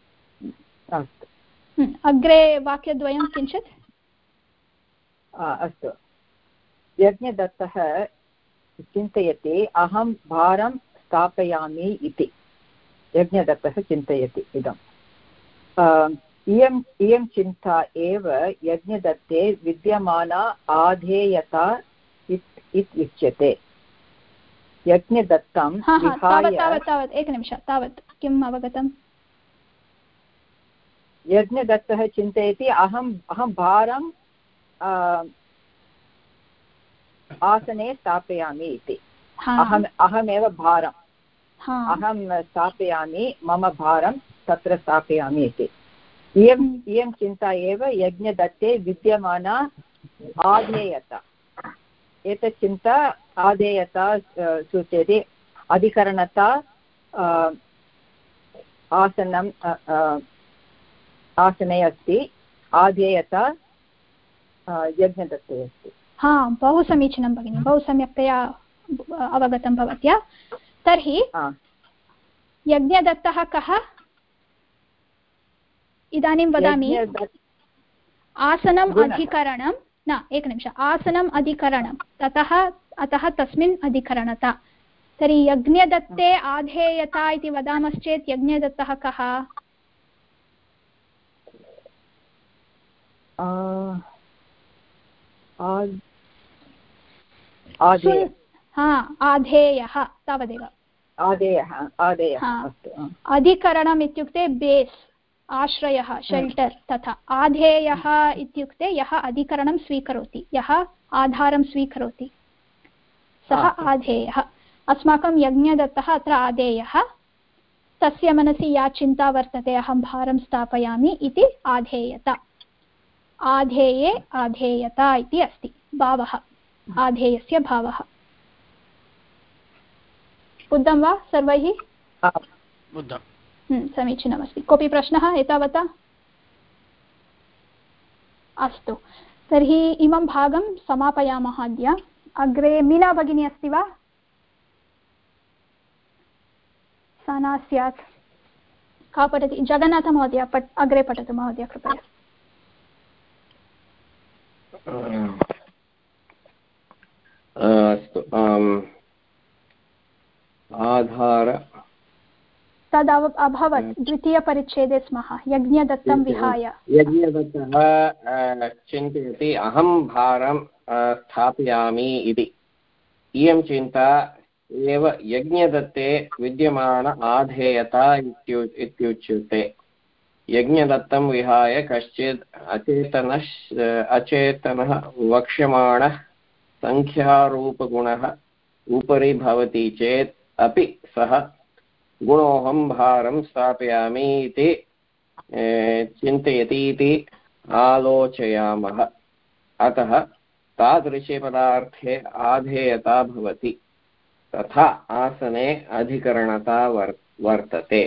अस्तु अग्रे वाक्यद्वयं किञ्चित् अस्तु यज्ञदत्तः चिन्तयति अहं भारं स्थापयामि इति यज्ञदत्तः चिन्तयति इदम् इयम् इयं चिन्ता एव यज्ञदत्ते विद्यमाना आधेयता इति उच्यते यज्ञदत्तं तावत् तावत् तावत् एकनिमिषं तावत् किम् अवगतम् यज्ञदत्तः चिन्तयति अहम् अहं भारं आसने स्थापयामि इति अहम् अहमेव भारम् अहं स्थापयामि मम भारं तत्र स्थापयामि इति इयम् इयं चिन्ता एव यज्ञदत्ते विद्यमाना आधेयता एतत् चिन्ता आधेयता सूचयति अधिकरणता आसनं आसने अस्ति आधेयता यज्ञदत्ते अस्ति हा बहु समीचीनं भगिनि बहु सम्यक्तया अवगतं भवत्या तर्हि यज्ञदत्तः कः इदानीं वदामि आसनम् अधिकरणं न एकनिमिषम् आसनम् अधिकरणं ततः अतः तस्मिन् अधिकरणता तर्हि यज्ञदत्ते आधेयता इति वदामश्चेत् यज्ञदत्तः कः हा आधेयः तावदेव आधेयः आधेयः अधिकरणम् इत्युक्ते बेस् आश्रयः शेल्टर् तथा आधेयः इत्युक्ते यः अधिकरणं स्वीकरोति यः आधारं स्वीकरोति सः आधेयः अस्माकं यज्ञदत्तः अत्र आधेयः तस्य मनसि या चिन्ता वर्तते अहं भारं स्थापयामि इति आधेयता आधेये आधेयता इति अस्ति भावः आधेयस्य भावः बुद्धं वा सर्वैः बुद्धं समीचीनमस्ति कोऽपि प्रश्नः एतावता अस्तु तर्हि इमं भागं समापयामः अद्य अग्रे मीना भगिनी अस्ति वा सा न स्यात् का पठति जगन्नाथमहोदय पठ अग्रे पठतु महोदय कृपया अस्तु आधार तद् अभवत् द्वितीयपरिच्छेदे स्मः यज्ञदत्तं विहाय यज्ञदत्तः चिन्तयति अहं भारं स्थापयामि इति इयं चिन्ता एव यज्ञदत्ते विद्यमान आधेयता इत्युच्यते यज्ञदत्तं विहाय कश्चित् अचेतनः अचेतनः वक्ष्यमाणः संख्यारूपगुणः उपरि भवति चेत् अपि सः गुणोऽहं भारं स्थापयामि इति चिन्तयति इति आलोचयामः अतः तादृशे पदार्थे आधेयता भवति तथा आसने अधिकरणता वर् वर्तते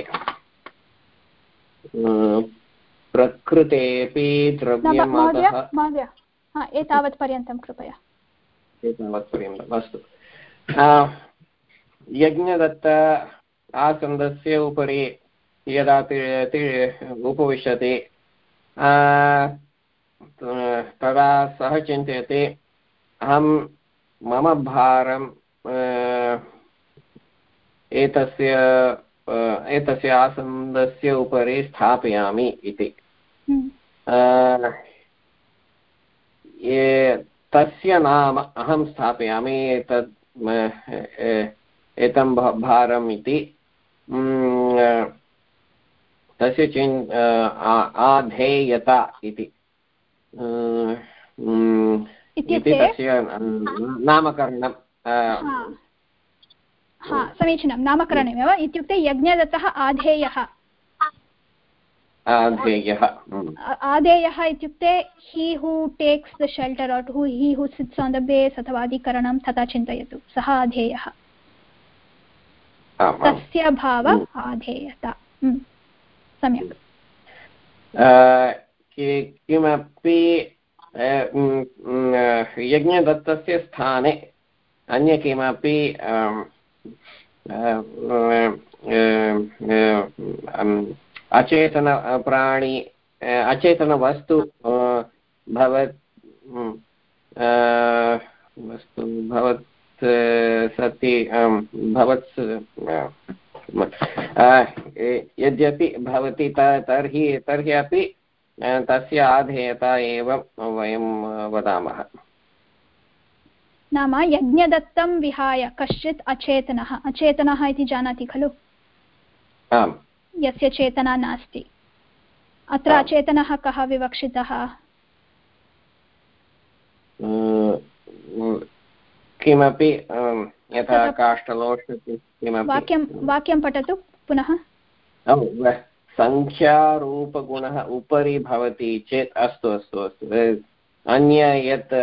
प्रकृतेऽपि द्रव्यमतः एतावत् पर्यन्तं कृपया एतावत् पर्यन्तम् अस्तु यज्ञदत्त आसन्दस्य उपरि यदा उपविशति तदा सः चिन्तयति अहं मम भारं एतस्य एतस्य आसन्दस्य उपरि स्थापयामि इति तस्य नाम अहं स्थापयामि एतत् एतं भारम् इति तस्य चिन् आधेयता इति तस्य नामकरणं समीचीनं नामकरणमेव इत्युक्ते यज्ञदत्तः आधेयः आधेयः आधेयः इत्युक्ते he who takes the shelter or who he who sits on the base अथवा अधिकरणं तथा चिन्तयतु सः आधेयः तस्य भाव आधेयता सम्यक् किमपि यज्ञदत्तस्य स्थाने अन्य किमपि अचेतन प्राणी अचेतनवस्तु भवत् वस्तु भवत् सति भवत् यद्यपि भवति तर्हि तर्हि अपि तस्य आधेयता एव वयं वदामः। नाम यज्ञदत्तं विहाय कश्चित् अचेतनः अचेतनः इति जानाति खलु? आम्। यस्य चेतना नास्ति। अत्र अचेतनः कः विवक्षितः? किमपि यथा काष्ठलोष्यति किमपि। वाक्यं वाक्यं पठतु पुनः। सङ्ख्यारूपगुणः उपरि भवति चेत् अस्तु अस्तु अस्तु अन्य यत्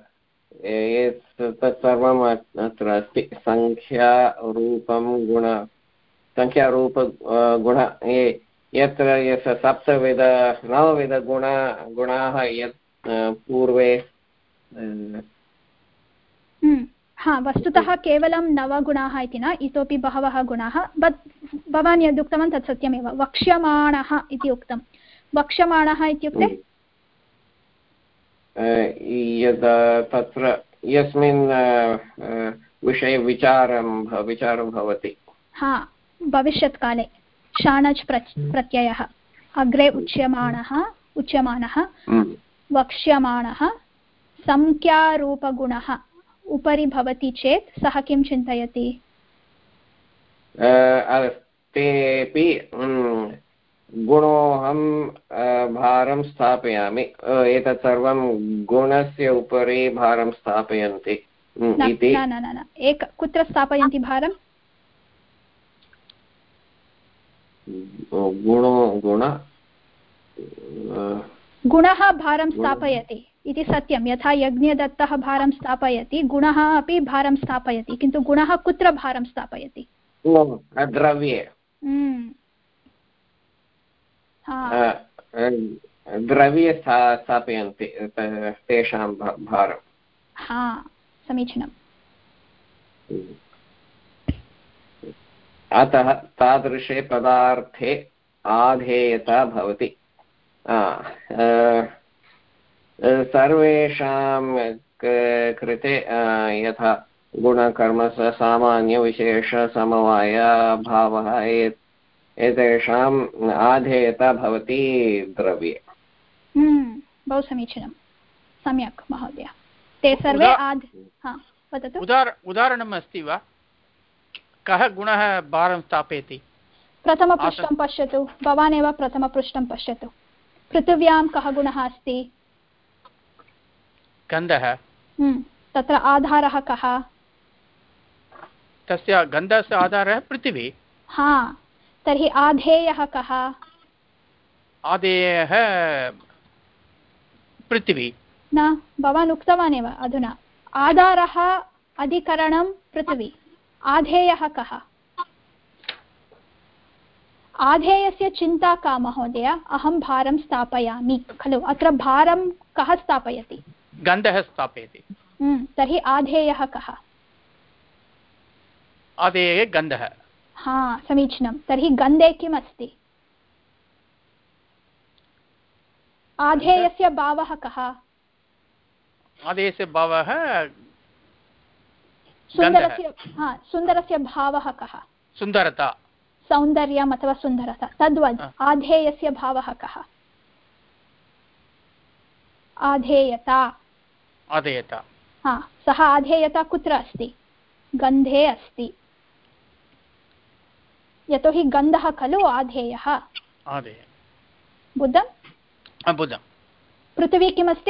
तत्सर्वम् अत्र अस्ति। सङ्ख्यारूपं गुण सङ्ख्यारूप गुण यत्र सप्तविध नवविधगुण गुणाः यत् पूर्वे हा वस्तुतः केवलं नवगुणाः इति न, इतोपि बहवः गुणाः, बट् भवान् यदुक्तवान् तत् सत्यमेव। वक्ष्यमाणः इति उक्तं। वक्ष्यमाणः इत्युक्ते यदा तत्र यस्मिन् विषये विचारं विचारं भवति। हा भविष्यत्काले शाणच् प्रत्ययः अग्रे उच्यमानः उच्यमानः वक्ष्यमाणः संख्यारूपगुणः उपरि भवति चेत् सः किं चिन्तयति? तेऽपि गुणोऽहं भारं स्थापयामि एतत् सर्वं गुणस्य उपरि भारं स्थापयन्ति इति। न न न एक कुत्र स्थापयन्ति भारं? गुणो गुण गुणः भारं स्थापयति इति सत्यं। यथा यज्ञदत्तः भारं स्थापयति, गुणः अपि भारं स्थापयति, किन्तु गुणः कुत्र भारं स्थापयति? द्रव्ये। द्रव्ये स्थापयन्ति तेषां भारं। हा समीचीनम्। अतः तादृशे पदार्थे आधेयता भवति। सर्वेषां कृते यथा गुणकर्म सामान्यविशेषसमवायभावः एतेषाम् आधेयता भवति द्रव्ये। बहु समीचीनं, सम्यक् महोदय। ते सर्वे आध वदतु। उदाहरणम् अस्ति वा? कः गुणः भारं स्थापयति? प्रथमपृष्ठं पश्यतु, भवान् एव प्रथमपृष्ठं पश्यतु। पृथिव्यां कः गुणः अस्ति? गन्धः। तत्र आधारः कः? तस्य गन्धस्य आधारः पृथिवी। हा तर्हि आधेयः कः? आधेयः पृथिवी न, भवान् उक्तवान् एव अधुना। आधारः अधिकरणं पृथिवी, आधेयः कः? आधेयस्य चिन्ता का महोदय? अहं भारं स्थापयामि खलु। अत्र भारं कः स्थापयति? गन्धः स्थापयति। तर्हि आधेयः कः? आधेये गन्धः। हा समीचीनं। तर्हि गन्धे किम् अस्ति? आधेयस्य भावः कः? आधेयस्य भावः सुन्दरस्य हा सुन्दरस्य भावः कः? सुन्दरता, सौन्दर्यम् अथवा सुन्दरता, तद्वद् आधेयस्य भावः कः? आधेयता। आधेयता। हा सः आधेयता कुत्र अस्ति? गन्धे अस्ति। यतोहि गन्धः खलु आधेयः। आधेय। बुद्धं? बुद्धं। पृथिवी किमस्ति?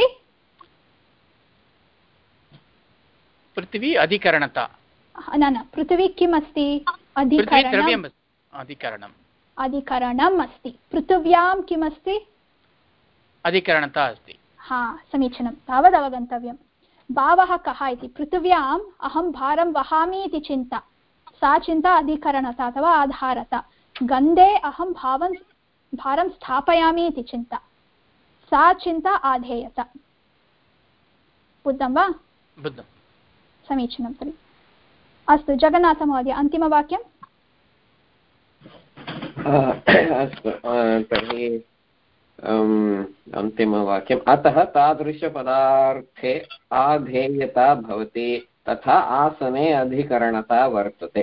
पृथिवी अधिकरणता। न न पृथिवी किम् अस्ति? अधिकरणम्। अधिकरणम् अधिकरणम् अस्ति। पृथिव्यां किम् अस्ति? अधिकरणता अस्ति। हा समीचीनं, तावद् अवगन्तव्यं। भावः कः इति? पृथिव्याम् अहं भारं वहामि इति चिन्ता, सा चिन्ता अधिकरणता अथवा आधारता। गन्धे अहं भावं भारं स्थापयामि इति चिन्ता, सा चिन्ता आधेयता। बुद्धं वा? बुद्धं। समीचीनं। तर्हि अस्तु जगन्नाथमहोदय, अन्तिमवाक्यं। अस्तु तर्हि अन्तिमवाक्यम् अतः तादृशपदार्थे आधेयता भवति तथा आसने अधिकरणता वर्तते।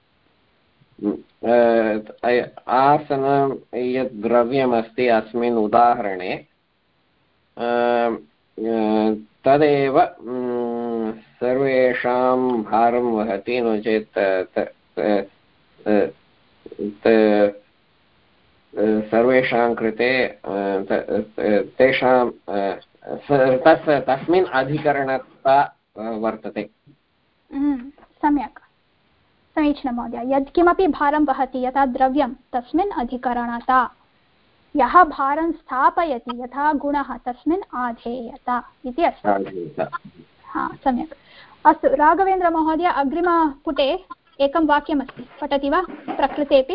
आसनं यत् द्रव्यमस्ति अस्मिन् उदाहरणे तदेव सर्वेषां भारं वहति, नो चेत् सर्वेषां कृते तेषां तस् तस्मिन् अधिकरणता वर्तते। सम्यक्, समीचीनं महोदय। यत्किमपि भारं वहति यथा द्रव्यं तस्मिन् अधिकरणता, यः भारं स्थापयति यथा गुणः तस्मिन् आधेयता इति अस्ति। हा, सम्यक्। अस्तु राघवेन्द्रमहोदय, अग्रिमपुटे एकं वाक्यमस्ति, पठति वा? प्रकृतेपि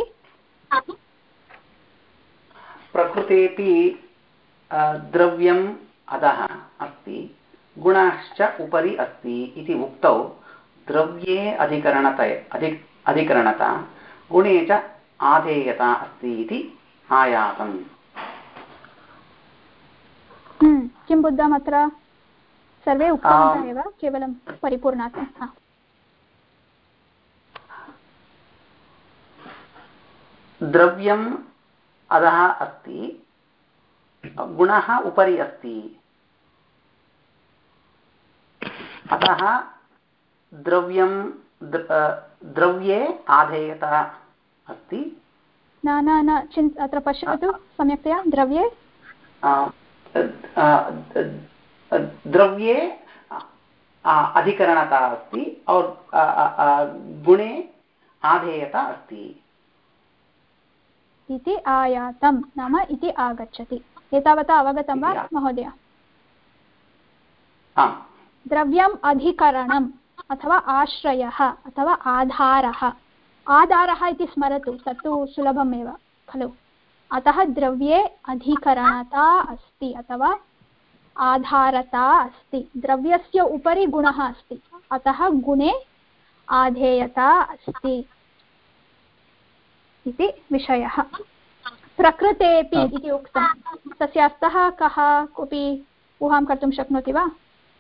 प्रकृतेपि द्रव्यम् अधः अस्ति, गुणश्च उपरि अस्ति इति उक्तौ द्रव्ये अधिकरणत अधि अधिकरणता, गुणे च आधेयता अस्ति इति आयातम्। किं बुद्धम् अत्र? सर्वे उक्तवन्तः एव, केवलं परिपूर्णार्थं। द्रव्यम् अधः अस्ति, गुणः उपरि अस्ति, अतः द्रव्यं द्रव्ये आधेयता अस्ति। न न न चिन्त अत्र पश्यतु सम्यक्तया। द्रव्ये द्रव्ये अधिकरणता अस्ति और गुणे आधेयता अस्ति इति आयातं, नाम इति आगच्छति। एतावता अवगतं वा महोदय? द्रव्यम् अधिकरणम् अथवा आश्रयः अथवा आधारः। आधारः इति स्मरतु, तत्तु सुलभमेव खलु। अतः द्रव्ये अधिकरणता अस्ति अथवा आधारता अस्ति। द्रव्यस्य उपरि गुणः अस्ति, अतः गुणे आधेयता अस्ति इति विषयः। प्रकृतेपि इति उक्तं, तस्य अर्थः कः? कोऽपि ऊहां कर्तुं शक्नोति वा?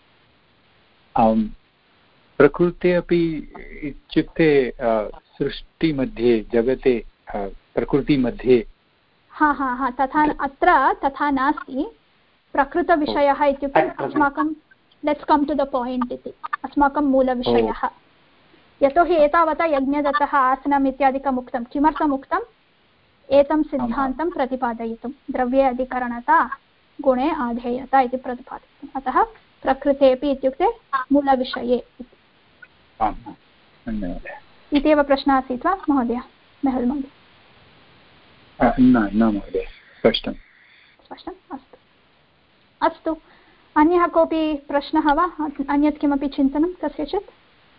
प्रकृते अपि इत्युक्ते सृष्टिमध्ये, जगते, प्रकृतिमध्ये। हा हा हा तथा अत्र तथा नास्ति। प्रकृतविषयः इत्युक्ते अस्माकं let's come to the point इति अस्माकं मूलविषयः। यतोहि एतावता यज्ञदत्तः आसनम् इत्यादिकम् उक्तं। किमर्थम् उक्तम्? एतं सिद्धान्तं प्रतिपादयितुं, द्रव्ये अधिकरणता गुणे आधेयता इति प्रतिपादितम्। अतः प्रकृतेपि इत्युक्ते मूलविषये इत्येव प्रश्नः आसीत् वा महोदय? मेहुल् महोदय? न महोदय, स्पष्टं स्पष्टम्। अस्तु अस्तु, अन्यः कोऽपि प्रश्नः वा? अन्यत् किमपि चिन्तनं कस्यचित्?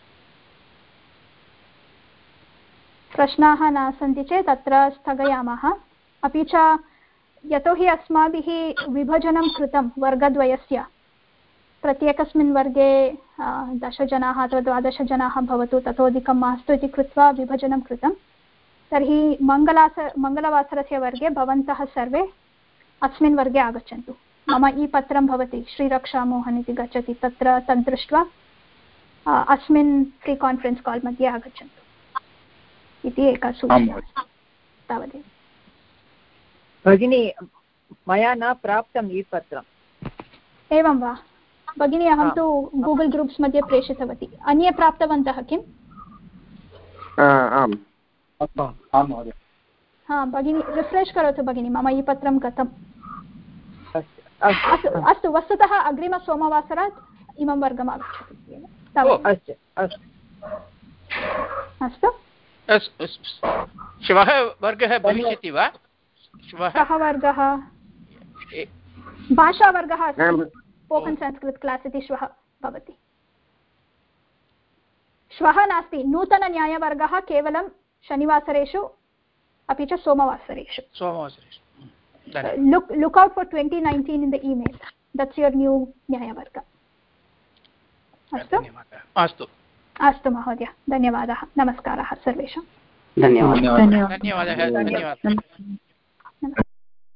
प्रश्नाः न सन्ति चेत् अत्र स्थगयामः। अपि च यतोहि अस्माभिः विभजनं कृतं वर्गद्वयस्य, प्रत्येकस्मिन् वर्गे दशजनाः अथवा द्वादशजनाः भवतु, ततोधिकं मास्तु इति कृत्वा विभजनं कृतं, तर्हि मङ्गलास मङ्गलवासरस्य वर्गे भवन्तः सर्वे अस्मिन् वर्गे आगच्छन्तु। मम ई पत्रं भवति, श्रीरक्षामोहन् इति गच्छति, तत्र तद्दृष्ट्वा अस्मिन् फ्री कान्फरेन्स् काल् मध्ये आगच्छन्तु इति एका सूचना। तावदेव। भगिनी, मया न प्राप्तम् ई पत्रम्। एवं वा भगिनी? अहं तु गूगल् ग्रूप्स् मध्ये प्रेषितवती। अन्ये प्राप्तवन्तः किम्? आम् महोदय। हा भगिनी, रिफ्रेश् करोतु भगिनी, मम ई पत्रं गतम्। अस्तु अस्तु, वस्तुतः अग्रिमसोमवासरात् इमं वर्गम् आगच्छति। अस्तु, श्वः वर्गः भविष्यति वा? श्वः वर्गः भाषावर्गः अस्ति, स्पोकन् संस्कृत क्लास् इति श्वः भवति। श्वः नास्ति, नूतनन्यायवर्गः केवलं शनिवासरेषु अपि च सोमवासरेषु। सोमवासरेषु look look out for twenty nineteen in the email. That's your new न्यायवर्ग। अस्तु अस्तु अस्तु महोदय, धन्यवादः, नमस्कारः सर्वेषां। धन्यवादः। धन्यवादः। धन्यवादः। नमस्ते।